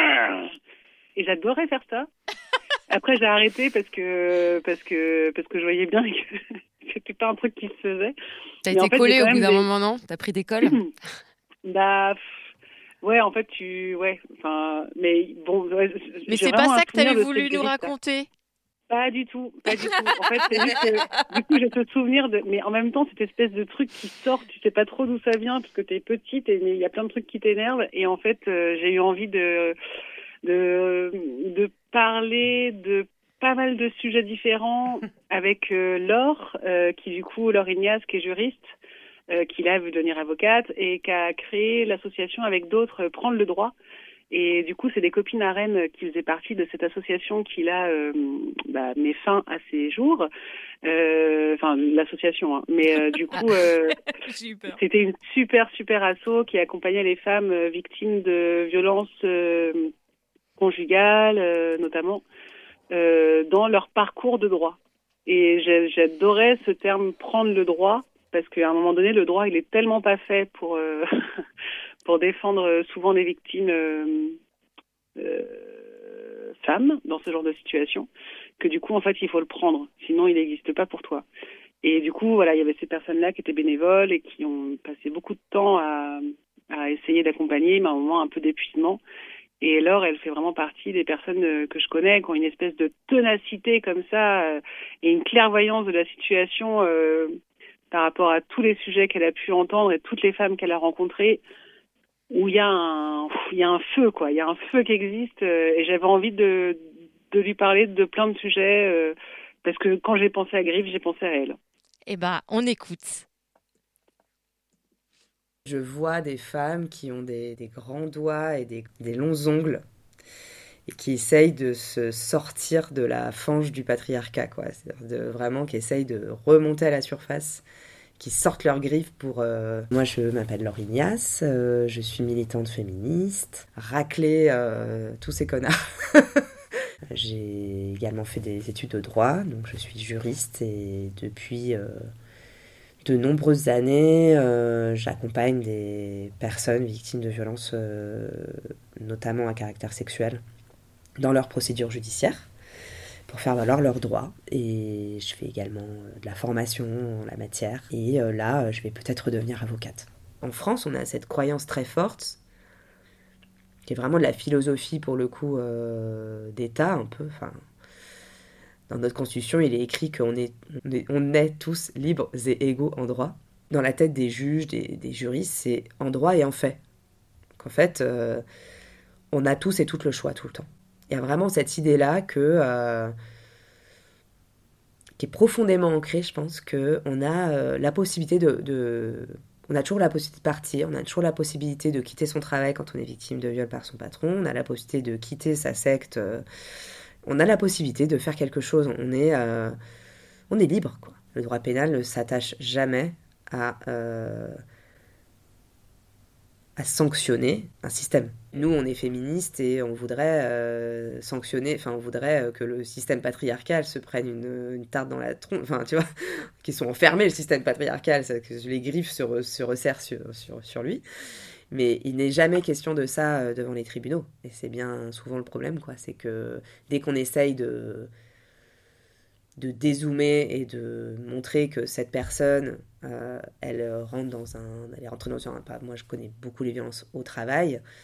Et j'adorais faire ça. Après, j'ai arrêté parce que, parce que, parce que je voyais bien que c'était pas un truc qui se faisait. T'as Mais en été fait, collé j'ai au quand bout même d'un des- moment, non? T'as pris des cols? Bah, pff, ouais, en fait, tu, ouais, enfin, mais bon, ouais, Mais j'ai c'est pas vraiment un ça que tu avais souvenir de voulu cette nous griffe, ça. raconter. Pas du tout, pas du tout. En fait, c'est juste que, du coup, j'ai ce souvenir de, mais en même temps, cette espèce de truc qui sort, tu sais pas trop d'où ça vient, parce que t'es petite et mais il y a plein de trucs qui t'énervent, et en fait, euh, j'ai eu envie de, de, de parler de pas mal de sujets différents avec euh, Laure, euh, qui du coup, Laure Ignace, qui est juriste, euh, qui là veut devenir avocate et qui a créé l'association avec d'autres euh, Prendre le droit. Et du coup, c'est des copines à Rennes qui faisaient partie de cette association qui là euh, bah, met fin à ses jours. Euh, Enfin, l'association, hein. Mais euh, du coup, euh, J'ai eu peur. c'était une super, super asso qui accompagnait les femmes euh, victimes de violences euh, conjugales, euh, notamment, euh, dans leur parcours de droit. Et j'ai- j'adorais ce terme « prendre le droit », parce qu'à un moment donné, le droit, il est tellement pas fait pour, euh, pour défendre euh, souvent des victimes euh, euh, femmes dans ce genre de situation, que du coup, en fait, il faut le prendre. Sinon, il n'existe pas pour toi. Et du coup, voilà, il y avait ces personnes-là qui étaient bénévoles et qui ont passé beaucoup de temps à, à essayer d'accompagner, mais à un moment un peu d'épuisement. Et Laure, elle fait vraiment partie des personnes euh, que je connais qui ont une espèce de ténacité comme ça euh, et une clairvoyance de la situation euh, par rapport à tous les sujets qu'elle a pu entendre et toutes les femmes qu'elle a rencontrées, où il y a un, il y a un feu, quoi. Il y a un feu qui existe euh, et j'avais envie de, de lui parler de plein de sujets euh, parce que quand j'ai pensé à Griffe, j'ai pensé à elle. Eh ben, on écoute. Je vois des femmes qui ont des, des grands doigts et des, des longs ongles et qui essayent de se sortir de la fange du patriarcat, quoi. C'est-à-dire de, vraiment qui essayent de remonter à la surface, qui sortent leurs griffes pour... euh... Moi, je m'appelle Laure Ignace, euh, je suis militante féministe, racler euh, tous ces connards. J'ai également fait des études de droit, donc je suis juriste et depuis... Euh... De nombreuses années, euh, j'accompagne des personnes victimes de violences, euh, notamment à caractère sexuel, dans leurs procédures judiciaires, pour faire valoir leurs droits. Et je fais également de la formation en la matière. Et euh, là, je vais peut-être devenir avocate. En France, on a cette croyance très forte, qui est vraiment de la philosophie, pour le coup, euh, d'État, un peu, enfin... Dans notre constitution, il est écrit qu'on est, on est, on est tous libres et égaux en droit. Dans la tête des juges, des, des juristes, c'est en droit et en fait. Donc en fait, euh, on a tous et toutes le choix tout le temps. Il y a vraiment cette idée-là que, euh, qui est profondément ancrée, je pense, qu'on a euh, la possibilité de, de... On a toujours la possibilité de partir, on a toujours la possibilité de quitter son travail quand on est victime de viol par son patron, on a la possibilité de quitter sa secte... Euh, on a la possibilité de faire quelque chose. On est, euh, on est libre, quoi. Le droit pénal ne s'attache jamais à, euh, à sanctionner un système. Nous, on est féministes et on voudrait euh, sanctionner, enfin, on voudrait que le système patriarcal se prenne une, une tarte dans la tronche, enfin, tu vois, qu'ils sont enfermés, le système patriarcal, que les griffes se, re, se resserrent sur, sur, sur lui. Mais il n'est jamais question de ça devant les tribunaux. Et c'est bien souvent le problème, quoi. C'est que dès qu'on essaye de, de dézoomer et de montrer que cette personne, euh, elle rentre dans un... Elle est rentrée dans un... Moi, je connais beaucoup les violences au travail.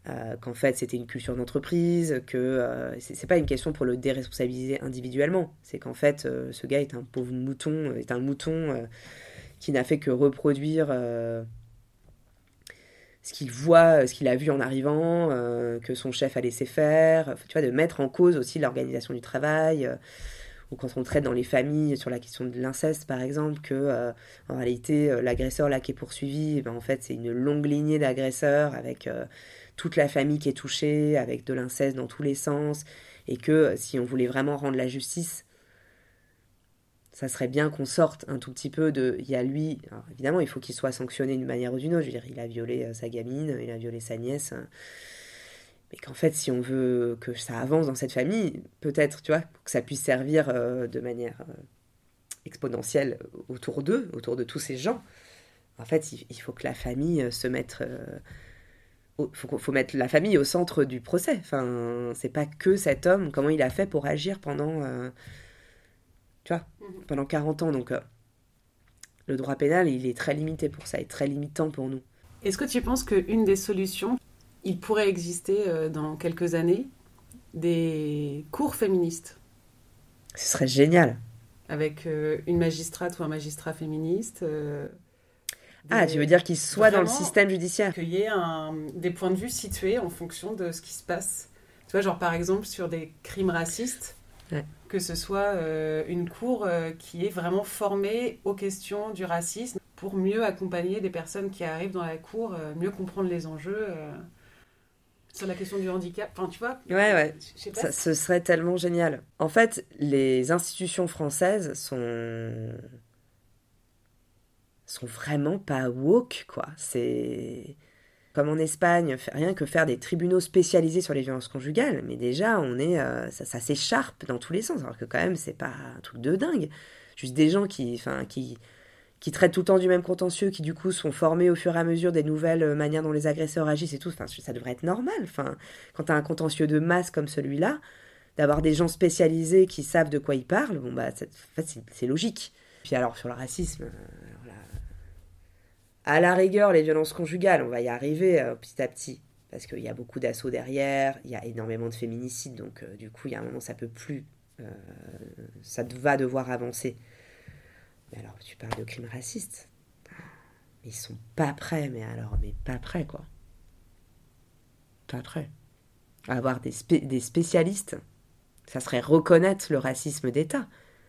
euh, qu'en fait c'était une culture d'entreprise, que euh, c'est, c'est pas une question pour le déresponsabiliser individuellement, c'est qu'en fait euh, ce gars est un pauvre mouton, est un mouton euh, qui n'a fait que reproduire euh, ce qu'il voit, ce qu'il a vu en arrivant, euh, que son chef a laissé faire, tu vois, de mettre en cause aussi l'organisation du travail, euh, ou quand on traite dans les familles sur la question de l'inceste par exemple, que euh, en réalité euh, l'agresseur là qui est poursuivi, ben, en fait c'est une longue lignée d'agresseurs avec euh, toute la famille qui est touchée, avec de l'inceste dans tous les sens, et que euh, si on voulait vraiment rendre la justice, ça serait bien qu'on sorte un tout petit peu de... Il y a lui... Alors évidemment, il faut qu'il soit sanctionné d'une manière ou d'une autre. Je veux dire, il a violé euh, sa gamine, il a violé sa nièce. Hein. Mais qu'en fait, si on veut que ça avance dans cette famille, peut-être, tu vois, que ça puisse servir euh, de manière euh, exponentielle autour d'eux, autour de tous ces gens. En fait, il, il faut que la famille se mette... Euh, il faut, faut mettre la famille au centre du procès. Enfin, c'est pas que cet homme, comment il a fait pour agir pendant... Euh, tu vois, pendant quarante ans. Donc, euh, le droit pénal, il est très limité pour ça, il est très limitant pour nous. Est-ce que tu penses qu'une des solutions, il pourrait exister euh, dans quelques années, des cours féministes ? Ce serait génial. Avec euh, une magistrate ou un magistrat féministe euh, des... Ah, tu veux dire qu'il soit Vraiment, dans le système judiciaire ? Qu'il y ait un, des points de vue situés en fonction de ce qui se passe. Tu vois, genre par exemple sur des crimes racistes, ouais. Que ce soit euh, une cour euh, qui est vraiment formée aux questions du racisme pour mieux accompagner des personnes qui arrivent dans la cour, euh, mieux comprendre les enjeux euh, sur la question du handicap. Enfin, tu vois. Ouais, ouais. Je sais pas Ça, si... ce serait tellement génial. En fait, les institutions françaises sont sont vraiment pas woke, quoi. C'est comme en Espagne, rien que faire des tribunaux spécialisés sur les violences conjugales, mais déjà, on est, euh, ça, ça s'écharpe dans tous les sens, alors que quand même, c'est pas un truc de dingue. Juste des gens qui, enfin, qui, qui traitent tout le temps du même contentieux, qui du coup sont formés au fur et à mesure des nouvelles manières dont les agresseurs agissent et tout. Enfin, ça devrait être normal. Enfin, quand t'as un contentieux de masse comme celui-là, d'avoir des gens spécialisés qui savent de quoi ils parlent, bon bah, c'est, en fait, c'est, c'est logique. Puis alors sur le racisme. Alors là, à la rigueur, les violences conjugales, on va y arriver euh, petit à petit, parce qu'il y a beaucoup d'assauts derrière, il y a énormément de féminicides, donc euh, du coup, il y a un moment, ça peut plus, euh, ça va devoir avancer. Mais alors, tu parles de crimes racistes, mais ils sont pas prêts, mais alors, mais pas prêts, quoi. Pas prêts. Avoir des, spé- des spécialistes, ça serait reconnaître le racisme d'État.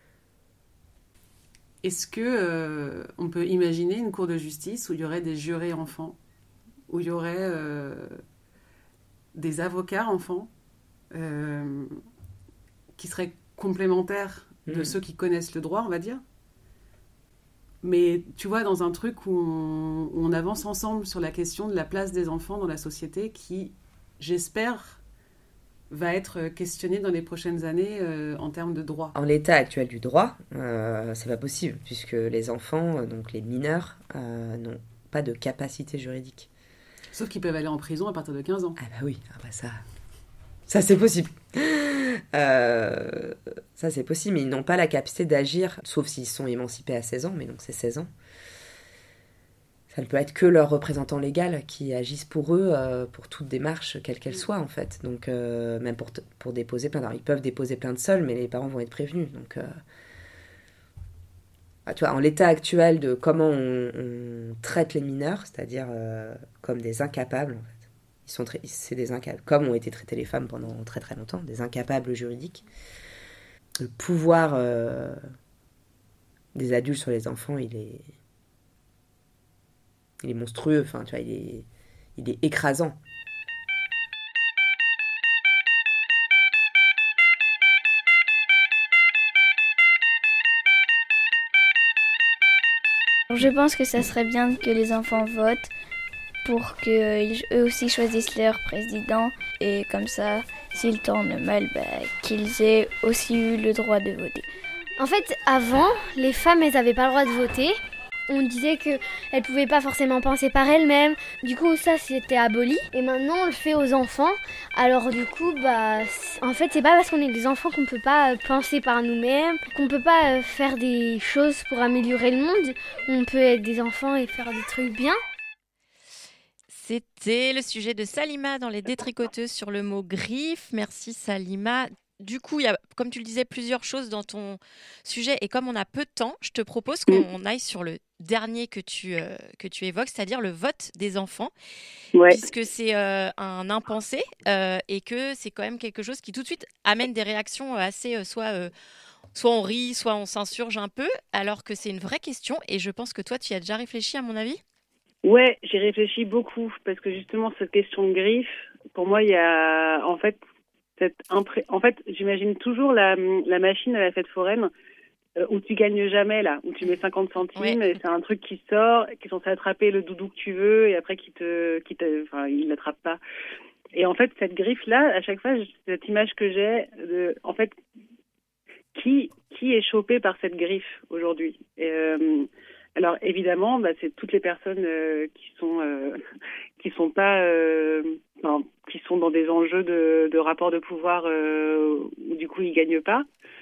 Est-ce que euh, on peut imaginer une cour de justice où il y aurait des jurés enfants, où il y aurait euh, des avocats enfants euh, qui seraient complémentaires de mmh. ceux qui connaissent le droit, on va dire, mais tu vois, dans un truc où on, où on avance ensemble sur la question de la place des enfants dans la société, qui, j'espère, va être questionné dans les prochaines années euh, en termes de droit. En l'état actuel du droit, euh, c'est pas possible, puisque les enfants, donc les mineurs, euh, n'ont pas de capacité juridique. Sauf qu'ils peuvent aller en prison à partir de quinze ans. Ah bah oui, ah bah ça, ça c'est possible. Euh, ça c'est possible, mais ils n'ont pas la capacité d'agir, sauf s'ils sont émancipés à seize ans, mais donc c'est seize ans. Ça ne peut être que leur représentant légal qui agissent pour eux, euh, pour toute démarche, quelle qu'elle soit, en fait. Donc, euh, même pour, t- pour déposer plainte. Alors, ils peuvent déposer plainte seuls, mais les parents vont être prévenus. Donc, euh... ah, tu vois, en l'état actuel de comment on, on traite les mineurs, c'est-à-dire euh, comme des incapables, en fait. Ils sont tra- c'est des incapables, comme ont été traitées les femmes pendant très très longtemps, des incapables juridiques. Le pouvoir euh, des adultes sur les enfants, il est... Il est monstrueux, enfin, tu vois, il est, il est écrasant. Je pense que ça serait bien que les enfants votent pour qu'eux aussi choisissent leur président. Et comme ça, s'ils tournent mal, bah, qu'ils aient aussi eu le droit de voter. En fait, avant, les femmes, elles n'avaient pas le droit de voter. On disait qu'elles ne pouvaient pas forcément penser par elles-mêmes. Du coup, ça, c'était aboli. Et maintenant, on le fait aux enfants. Alors du coup, bah, en fait, c'est pas parce qu'on est des enfants qu'on peut pas penser par nous-mêmes, qu'on peut pas faire des choses pour améliorer le monde. On peut être des enfants et faire des trucs bien. C'était le sujet de Salima dans les détricoteuses sur le mot griffe. Merci Salima. Du coup, il y a, comme tu le disais, plusieurs choses dans ton sujet. Et comme on a peu de temps, je te propose qu'on aille sur le dernier que tu, euh, que tu évoques, c'est-à-dire le vote des enfants. Ouais. Puisque c'est euh, un impensé euh, et que c'est quand même quelque chose qui tout de suite amène des réactions assez... Euh, soit, euh, soit on rit, soit on s'insurge un peu, alors que c'est une vraie question. Et je pense que toi, tu y as déjà réfléchi, à mon avis. Ouais, j'ai réfléchi beaucoup. Parce que justement, cette question de griffe, pour moi, il y a... En fait... Cette impré... En fait, j'imagine toujours la, la machine à la fête foraine euh, où tu gagnes jamais, là, où tu mets cinquante centimes ouais. et c'est un truc qui sort, qui est censé attraper le doudou que tu veux et après qui te, qui te, enfin, il l'attrape pas. Et en fait, cette griffe-là, à chaque fois, cette image que j'ai, de, en fait, qui, qui est chopé par cette griffe aujourd'hui? et, euh, Alors évidemment, bah, c'est toutes les personnes euh, qui sont euh, qui sont pas euh, enfin, qui sont dans des enjeux de, de rapport de pouvoir euh, où du coup ils gagnent pas.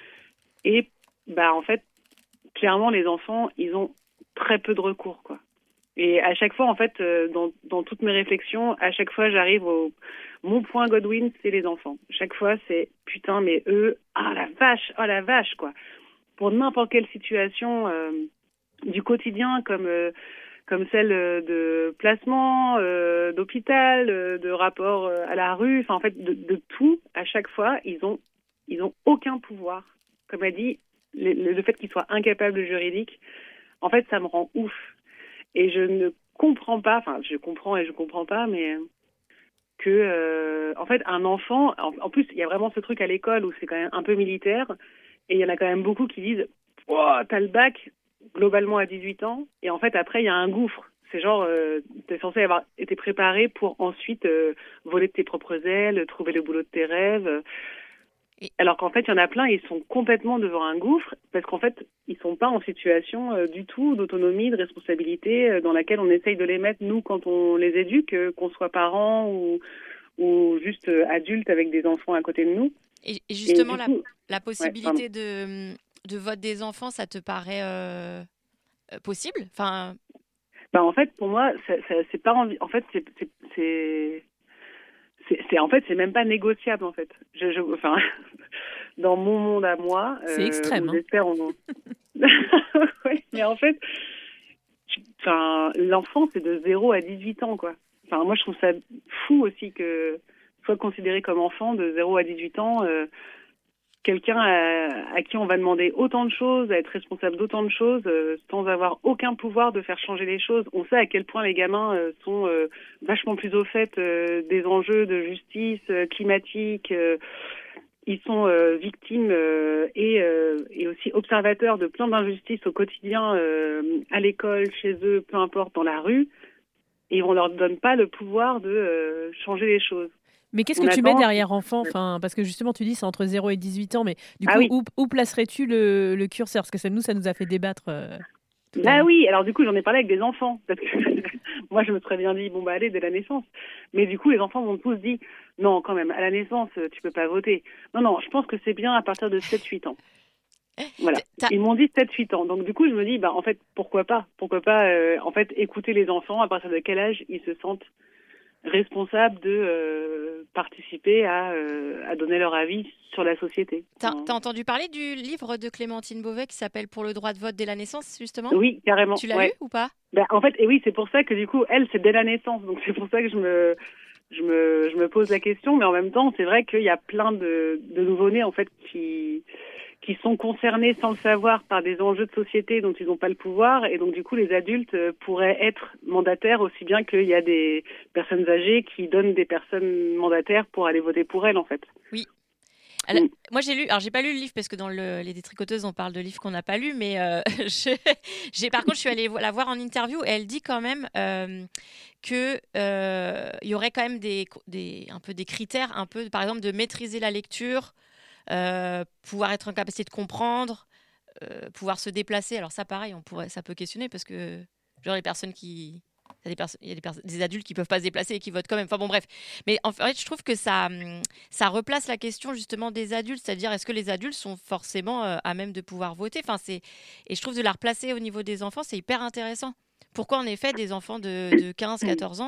Et bah en fait, clairement les enfants, ils ont très peu de recours quoi. Et à chaque fois en fait, euh, dans dans toutes mes réflexions, à chaque fois j'arrive au mon point Godwin, c'est les enfants. Chaque fois c'est putain mais eux, ah la vache, oh la vache quoi. Pour n'importe quelle situation. Euh, du quotidien comme euh, comme celle de placement, euh, d'hôpital, euh, de rapport euh, à la rue, enfin en fait de, de tout. À chaque fois, ils ont ils ont aucun pouvoir. Comme elle dit, le, le fait qu'ils soient incapables de juridique, en fait, ça me rend ouf. Et je ne comprends pas, enfin je comprends et je comprends pas, mais que euh, en fait un enfant, en, en plus il y a vraiment ce truc à l'école où c'est quand même un peu militaire, et il y en a quand même beaucoup qui disent oh, t'as le bac globalement à dix-huit ans, et en fait après il y a un gouffre. C'est genre euh, t'es censé avoir été préparé pour ensuite euh, voler de tes propres ailes, trouver le boulot de tes rêves. Et... alors qu'en fait il y en a plein, ils sont complètement devant un gouffre parce qu'en fait ils sont pas en situation euh, du tout d'autonomie, de responsabilité euh, dans laquelle on essaye de les mettre nous quand on les éduque, euh, qu'on soit parents ou ou juste euh, adultes avec des enfants à côté de nous. Et, et justement et coup, la, la possibilité ouais, de de vote des enfants, ça te paraît euh, possible? Enfin, bah en fait, pour moi, ça, ça, c'est pas envie. En fait, c'est, c'est, c'est, c'est, c'est, en fait, c'est même pas négociable en fait. Je, je, enfin, dans mon monde à moi, c'est euh, extrême. Hein. J'espère. On... ouais, mais en fait, enfin, l'enfant, c'est de zéro à dix-huit ans, quoi. Enfin, moi, je trouve ça fou aussi que soit considéré comme enfant de zéro à dix-huit ans. Euh, quelqu'un à, à qui on va demander autant de choses, à être responsable d'autant de choses, euh, sans avoir aucun pouvoir de faire changer les choses. On sait à quel point les gamins euh, sont euh, vachement plus au fait euh, des enjeux de justice euh, climatique. Euh, ils sont euh, victimes euh, et, euh, et aussi observateurs de plein d'injustices au quotidien, euh, à l'école, chez eux, peu importe, dans la rue. Et on leur donne pas le pouvoir de euh, changer les choses. Mais qu'est-ce que on tu attend... mets derrière enfant, enfin, parce que justement, tu dis c'est entre zéro et dix-huit ans, mais du coup, ah oui. où, où placerais-tu le, le curseur? Parce que ça nous, ça nous a fait débattre. Euh, bah oui, alors du coup, j'en ai parlé avec des enfants. Parce que moi, je me serais bien dit, bon, bah allez, dès la naissance. Mais du coup, les enfants m'ont tous dit, non, quand même, à la naissance, tu peux pas voter. Non, non, je pense que c'est bien à partir de sept huit ans. Voilà, T'as... ils m'ont dit sept huit ans. Donc du coup, je me dis, bah en fait, pourquoi pas Pourquoi pas, euh, en fait, écouter les enfants, à partir de quel âge ils se sentent responsables de euh, participer à, euh, à donner leur avis sur la société. T'as, t'as entendu parler du livre de Clémentine Beauvais qui s'appelle « Pour le droit de vote dès la naissance », justement? Oui, carrément. Tu l'as ouais. lu ou pas? Ben, en fait, et oui, c'est pour ça que du coup, elle, c'est dès la naissance. Donc c'est pour ça que je me, je me, je me pose la question. Mais en même temps, c'est vrai qu'il y a plein de, de nouveau-nés en fait qui qui sont concernés sans le savoir par des enjeux de société dont ils n'ont pas le pouvoir. Et donc, du coup, les adultes pourraient être mandataires aussi bien qu'il y a des personnes âgées qui donnent des personnes mandataires pour aller voter pour elles, en fait. Oui. Alors, mm. Moi, j'ai lu... Alors, j'ai pas lu le livre parce que dans le, les détricoteuses, on parle de livres qu'on n'a pas lus. Mais euh, je, j'ai, par contre, je suis allée la voir en interview et elle dit quand même euh, qu'il euh, y aurait quand même des, des, un peu des critères, un peu, par exemple, de maîtriser la lecture, Euh, pouvoir être en capacité de comprendre, euh, pouvoir se déplacer. Alors ça, pareil, on pourrait, ça peut questionner parce que genre les personnes qui, il y a des personnes, il y a des, pers- des adultes qui peuvent pas se déplacer et qui votent quand même. Enfin bon, bref. Mais en fait, je trouve que ça, ça replace la question justement des adultes, c'est-à-dire est-ce que les adultes sont forcément euh, à même de pouvoir voter. Enfin c'est, et je trouve de la replacer au niveau des enfants, c'est hyper intéressant. Pourquoi en effet des enfants de, de quinze, quatorze ans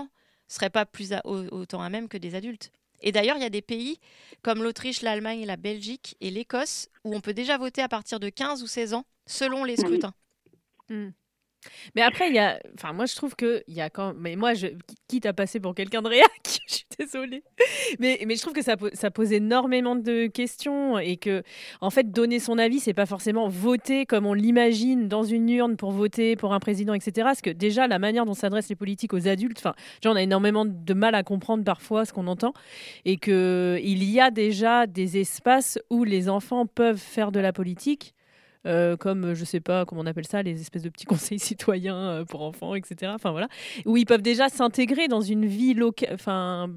seraient pas plus à, autant à même que des adultes. Et d'ailleurs, il y a des pays comme l'Autriche, l'Allemagne, la Belgique et l'Écosse où on peut déjà voter à partir de quinze ou seize ans selon les scrutins. Mmh. Mais après, il y a, enfin, moi, je trouve que il y a quand, mais moi, je, quitte à passer pour quelqu'un de réac, je suis désolée, mais, mais je trouve que ça, ça pose énormément de questions et que, en fait, donner son avis, c'est pas forcément voter comme on l'imagine dans une urne pour voter pour un président, et cetera. Parce que déjà, la manière dont s'adressent les politiques aux adultes, enfin, genre, on a énormément de mal à comprendre parfois ce qu'on entend et que il y a déjà des espaces où les enfants peuvent faire de la politique. Euh, comme, je sais pas comment on appelle ça, les espèces de petits conseils citoyens euh, pour enfants, et cetera. Enfin voilà, où ils peuvent déjà s'intégrer dans une vie locale, enfin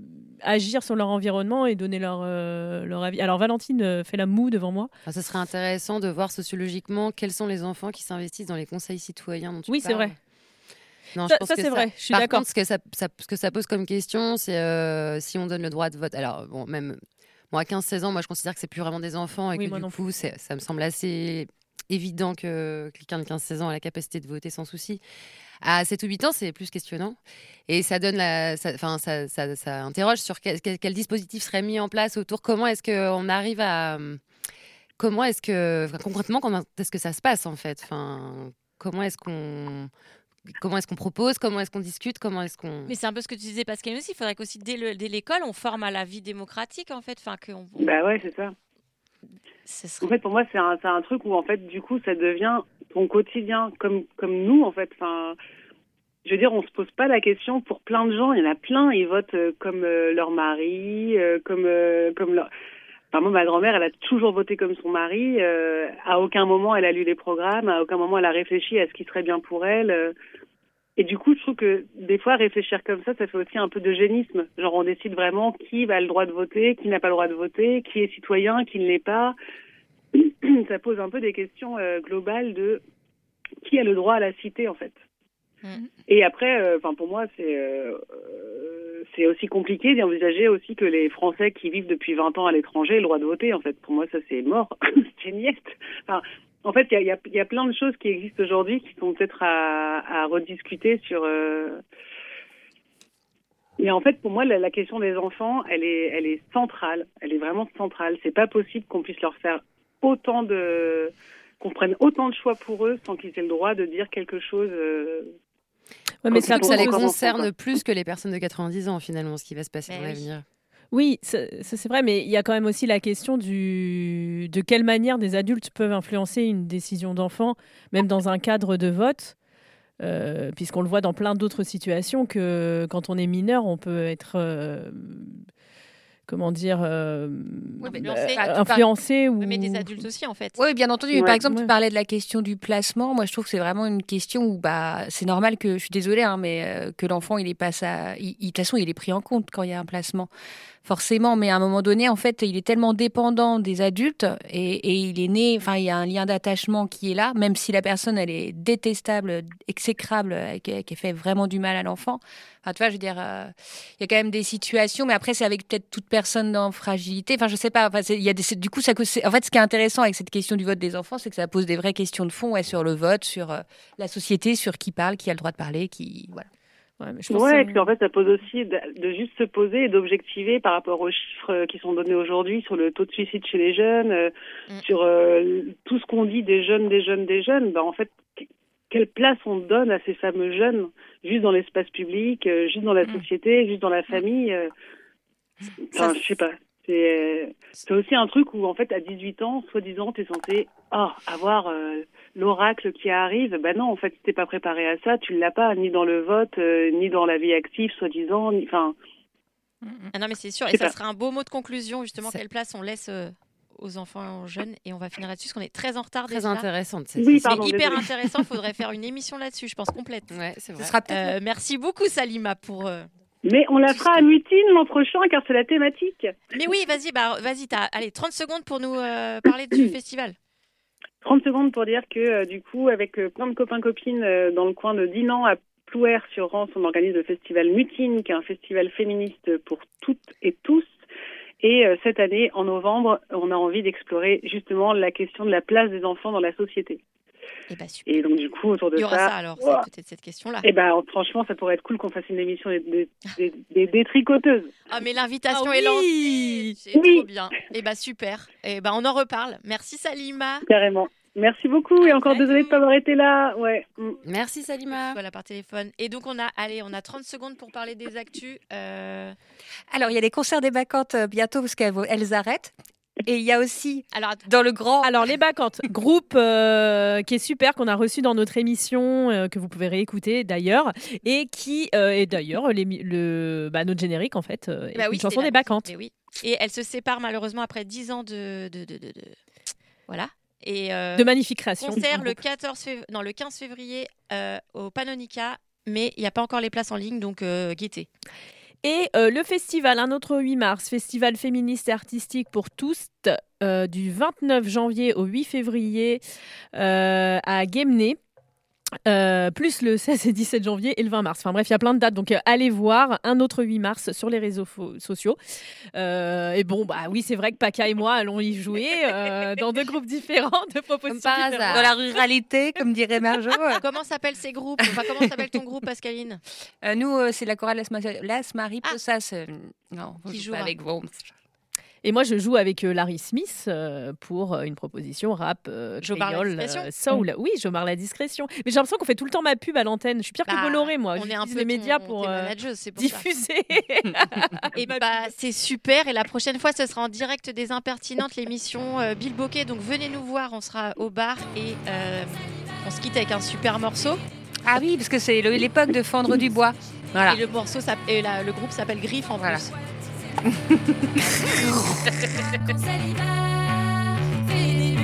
agir sur leur environnement et donner leur, euh, leur avis. Alors Valentine euh, fait la moue devant moi. Enfin, ce serait intéressant de voir sociologiquement quels sont les enfants qui s'investissent dans les conseils citoyens dont tu oui, parles. Oui, c'est vrai. Non, ça, je pense ça que c'est ça... vrai, je suis Par d'accord. contre, ce que ça, ça, ce que ça pose comme question, c'est euh, si on donne le droit de vote. Alors, bon, même moi, à quinze seize ans, moi, je considère que c'est plus vraiment des enfants et oui, que du coup, c'est, ça me semble assez évident que quelqu'un de quinze seize ans a la capacité de voter sans souci. À sept ou huit ans, c'est plus questionnant. Et ça donne la, ça, enfin, ça, ça, ça interroge sur quel, quel, quel dispositif serait mis en place autour. Comment est-ce qu'on arrive à, comment est-ce que, enfin, concrètement, comment est-ce que ça se passe en fait. Enfin, comment est-ce qu'on Comment est-ce qu'on propose? Comment est-ce qu'on discute? Comment est-ce qu'on... Mais c'est un peu ce que tu disais, Pascaline aussi. Il faudrait qu'aussi, dès, le, dès l'école, on forme à la vie démocratique, en fait. Enfin, qu'on, on... Bah ouais, c'est ça. Serait... En fait, pour moi, c'est un, c'est un truc où, en fait, du coup, ça devient ton quotidien, comme, comme nous, en fait. Enfin, je veux dire, on se pose pas la question pour plein de gens. Il y en a plein, ils votent euh, comme euh, leur mari, euh, comme, euh, comme leur... Enfin, moi, ma grand-mère, elle a toujours voté comme son mari. Euh, à aucun moment, elle a lu les programmes. À aucun moment, elle a réfléchi à ce qui serait bien pour elle. Euh, et du coup, je trouve que des fois, réfléchir comme ça, ça fait aussi un peu d'eugénisme. Genre, on décide vraiment qui va le droit de voter, qui n'a pas le droit de voter, qui est citoyen, qui ne l'est pas. Ça pose un peu des questions euh, globales de qui a le droit à la cité, en fait. Mmh. Et après, enfin, euh, pour moi, c'est... Euh, c'est aussi compliqué d'envisager aussi que les Français qui vivent depuis vingt ans à l'étranger aient le droit de voter. En fait, pour moi, ça, c'est mort. C'est niette. Enfin, en fait, il y a, y a plein de choses qui existent aujourd'hui qui sont peut-être à, à rediscuter sur... Euh... Mais en fait, pour moi, la, la question des enfants, elle est, elle est centrale. Elle est vraiment centrale. C'est pas possible qu'on puisse leur faire autant de... qu'on prenne autant de choix pour eux sans qu'ils aient le droit de dire quelque chose... Euh... Ouais, mais ça, ça les concerne plus que les personnes de quatre-vingt-dix ans, finalement, ce qui va se passer mais dans oui. l'avenir. Oui, ça, ça, c'est vrai, mais il y a quand même aussi la question du... de quelle manière des adultes peuvent influencer une décision d'enfant, même dans un cadre de vote, euh, puisqu'on le voit dans plein d'autres situations que quand on est mineur, on peut être... Euh... comment dire, euh, oui, mais euh, influencé ou... Mais des adultes aussi, en fait. Oui, bien entendu. Ouais. Mais par exemple, ouais. tu parlais de la question du placement. Moi, je trouve que c'est vraiment une question où bah, c'est normal que, je suis désolée, hein, mais euh, que l'enfant, il est pas ça... Il, il, de toute façon, il est pris en compte quand il y a un placement. Forcément, mais à un moment donné, en fait, il est tellement dépendant des adultes et, et il est né, enfin, il y a un lien d'attachement qui est là, même si la personne, elle est détestable, exécrable, qui, qui fait vraiment du mal à l'enfant. Enfin, tu vois, je veux dire, euh, il y a quand même des situations, mais après, c'est avec peut-être toute personne en fragilité. Enfin, je sais pas. Enfin, il y a des, du coup, ça, en fait, ce qui est intéressant avec cette question du vote des enfants, c'est que ça pose des vraies questions de fond ouais, sur le vote, sur euh, la société, sur qui parle, qui a le droit de parler, qui, voilà. Ouais, mais je pense ouais que... et puis en fait, ça pose aussi de, de juste se poser et d'objectiver par rapport aux chiffres qui sont donnés aujourd'hui sur le taux de suicide chez les jeunes, euh, mm. sur euh, tout ce qu'on dit des jeunes, des jeunes, des jeunes. Ben, en fait, quelle place on donne à ces fameux jeunes, juste dans l'espace public, euh, juste dans la mm. société, juste dans la famille. Euh, enfin, ça, je sais pas. C'est, c'est aussi un truc où, en fait, à dix-huit ans, soi-disant, t'es censé oh, avoir euh, l'oracle qui arrive. Ben non, en fait, si t'es pas préparé à ça, tu l'as pas, ni dans le vote, euh, ni dans la vie active, soi-disant. Enfin. Ah non, mais c'est sûr. Et ça pas. Sera un beau mot de conclusion, justement, c'est... quelle place on laisse euh, aux enfants jeunes. Et on va finir là-dessus, parce qu'on est très en retard très déjà. Très intéressante. C'est, oui, pardon, c'est hyper désolé. Intéressant. Il faudrait faire une émission là-dessus, je pense, complète. Ouais, c'est vrai. Ce sera peut-être... Euh, merci beaucoup, Salima, pour... Euh, Mais on la fera à Mutine l'an prochain car c'est la thématique. Mais oui, vas-y, bah, vas-y, t'as allez, trente secondes pour nous euh, parler du festival. trente secondes pour dire que euh, du coup, avec euh, plein de copains-copines euh, dans le coin de Dinan à Plouer sur Rance, on organise le festival Mutine, qui est un festival féministe pour toutes et tous. Et euh, cette année, en novembre, on a envie d'explorer justement la question de la place des enfants dans la société. Et, bah, super. Et donc, du coup, autour de ça... Il y aura ça, ça alors, wow. c'est peut-être cette question-là. Et ben, franchement, ça pourrait être cool qu'on fasse une émission des, des, des, des détricoteuses. Ah, mais l'invitation Ah, est oui. lancée. C'est Oui. trop bien. Et bah, super. Et bah, on en reparle. Merci, Salima. Carrément. Merci beaucoup et encore désolée de ne pas avoir été là. Ouais. Mm. Merci Salima. Voilà, par téléphone. Et donc, on a, allez, on a trente secondes pour parler des actus. Euh... Alors, il y a les concerts des Bacchantes euh, bientôt parce qu'elles elles arrêtent. Et il y a aussi Alors, dans le grand. Alors, les Bacchantes, groupe euh, qui est super, qu'on a reçu dans notre émission, euh, que vous pouvez réécouter d'ailleurs, et qui euh, est d'ailleurs les, le, bah, notre générique en fait, euh, bah oui, une chanson la... des Bacchantes. Mais oui. Et elle se sépare malheureusement après dix ans de. de, de, de, de... Voilà. Et euh, de magnifiques créations. Concert le, quatorze fév... non, le quinze février euh, au Panonica, mais il n'y a pas encore les places en ligne, donc euh, guettez. Et euh, le festival, un autre huit mars, festival féministe et artistique pour tous, euh, du vingt-neuf janvier au huit février euh, à Guémené. Euh, plus le seize et dix-sept janvier et le vingt mars. Enfin bref, il y a plein de dates, donc euh, allez voir un autre huit mars sur les réseaux fo- sociaux. Euh, et bon, bah oui, c'est vrai que Paca et moi allons y jouer euh, dans deux groupes différents, de propositions Par hasard. différentes. Dans la ruralité, comme dirait Marjo. Comment s'appellent ces groupes? Enfin, comment s'appelle ton groupe, Pascaline? Euh, nous, euh, c'est la chorale Las, Ma- Las Mariposas. Ah. Non, on Qui joue jouera. pas avec vous. Et moi, je joue avec euh, Larry Smith euh, pour euh, une proposition rap euh, Jomar la créole, discrétion. euh, soul. Oui, Jomar la discrétion. Mais j'ai l'impression qu'on fait tout le temps ma pub à l'antenne. Je suis pire Bah, que Bolloré, moi. on est un J'utilise peu les médias ton- pour t'es euh, manageuse, c'est pour diffuser. Et bah, c'est super. Et la prochaine fois, ce sera en direct des Impertinentes, l'émission euh, Bill Bokeh. Donc venez nous voir, on sera au bar et euh, on se quitte avec un super morceau. Ah oui, parce que c'est le- l'époque de fendre du bois. Voilà. Et le morceau, s'app- et la- le groupe s'appelle Griffe en Voilà. plus. Quand ça l'hiver, fais des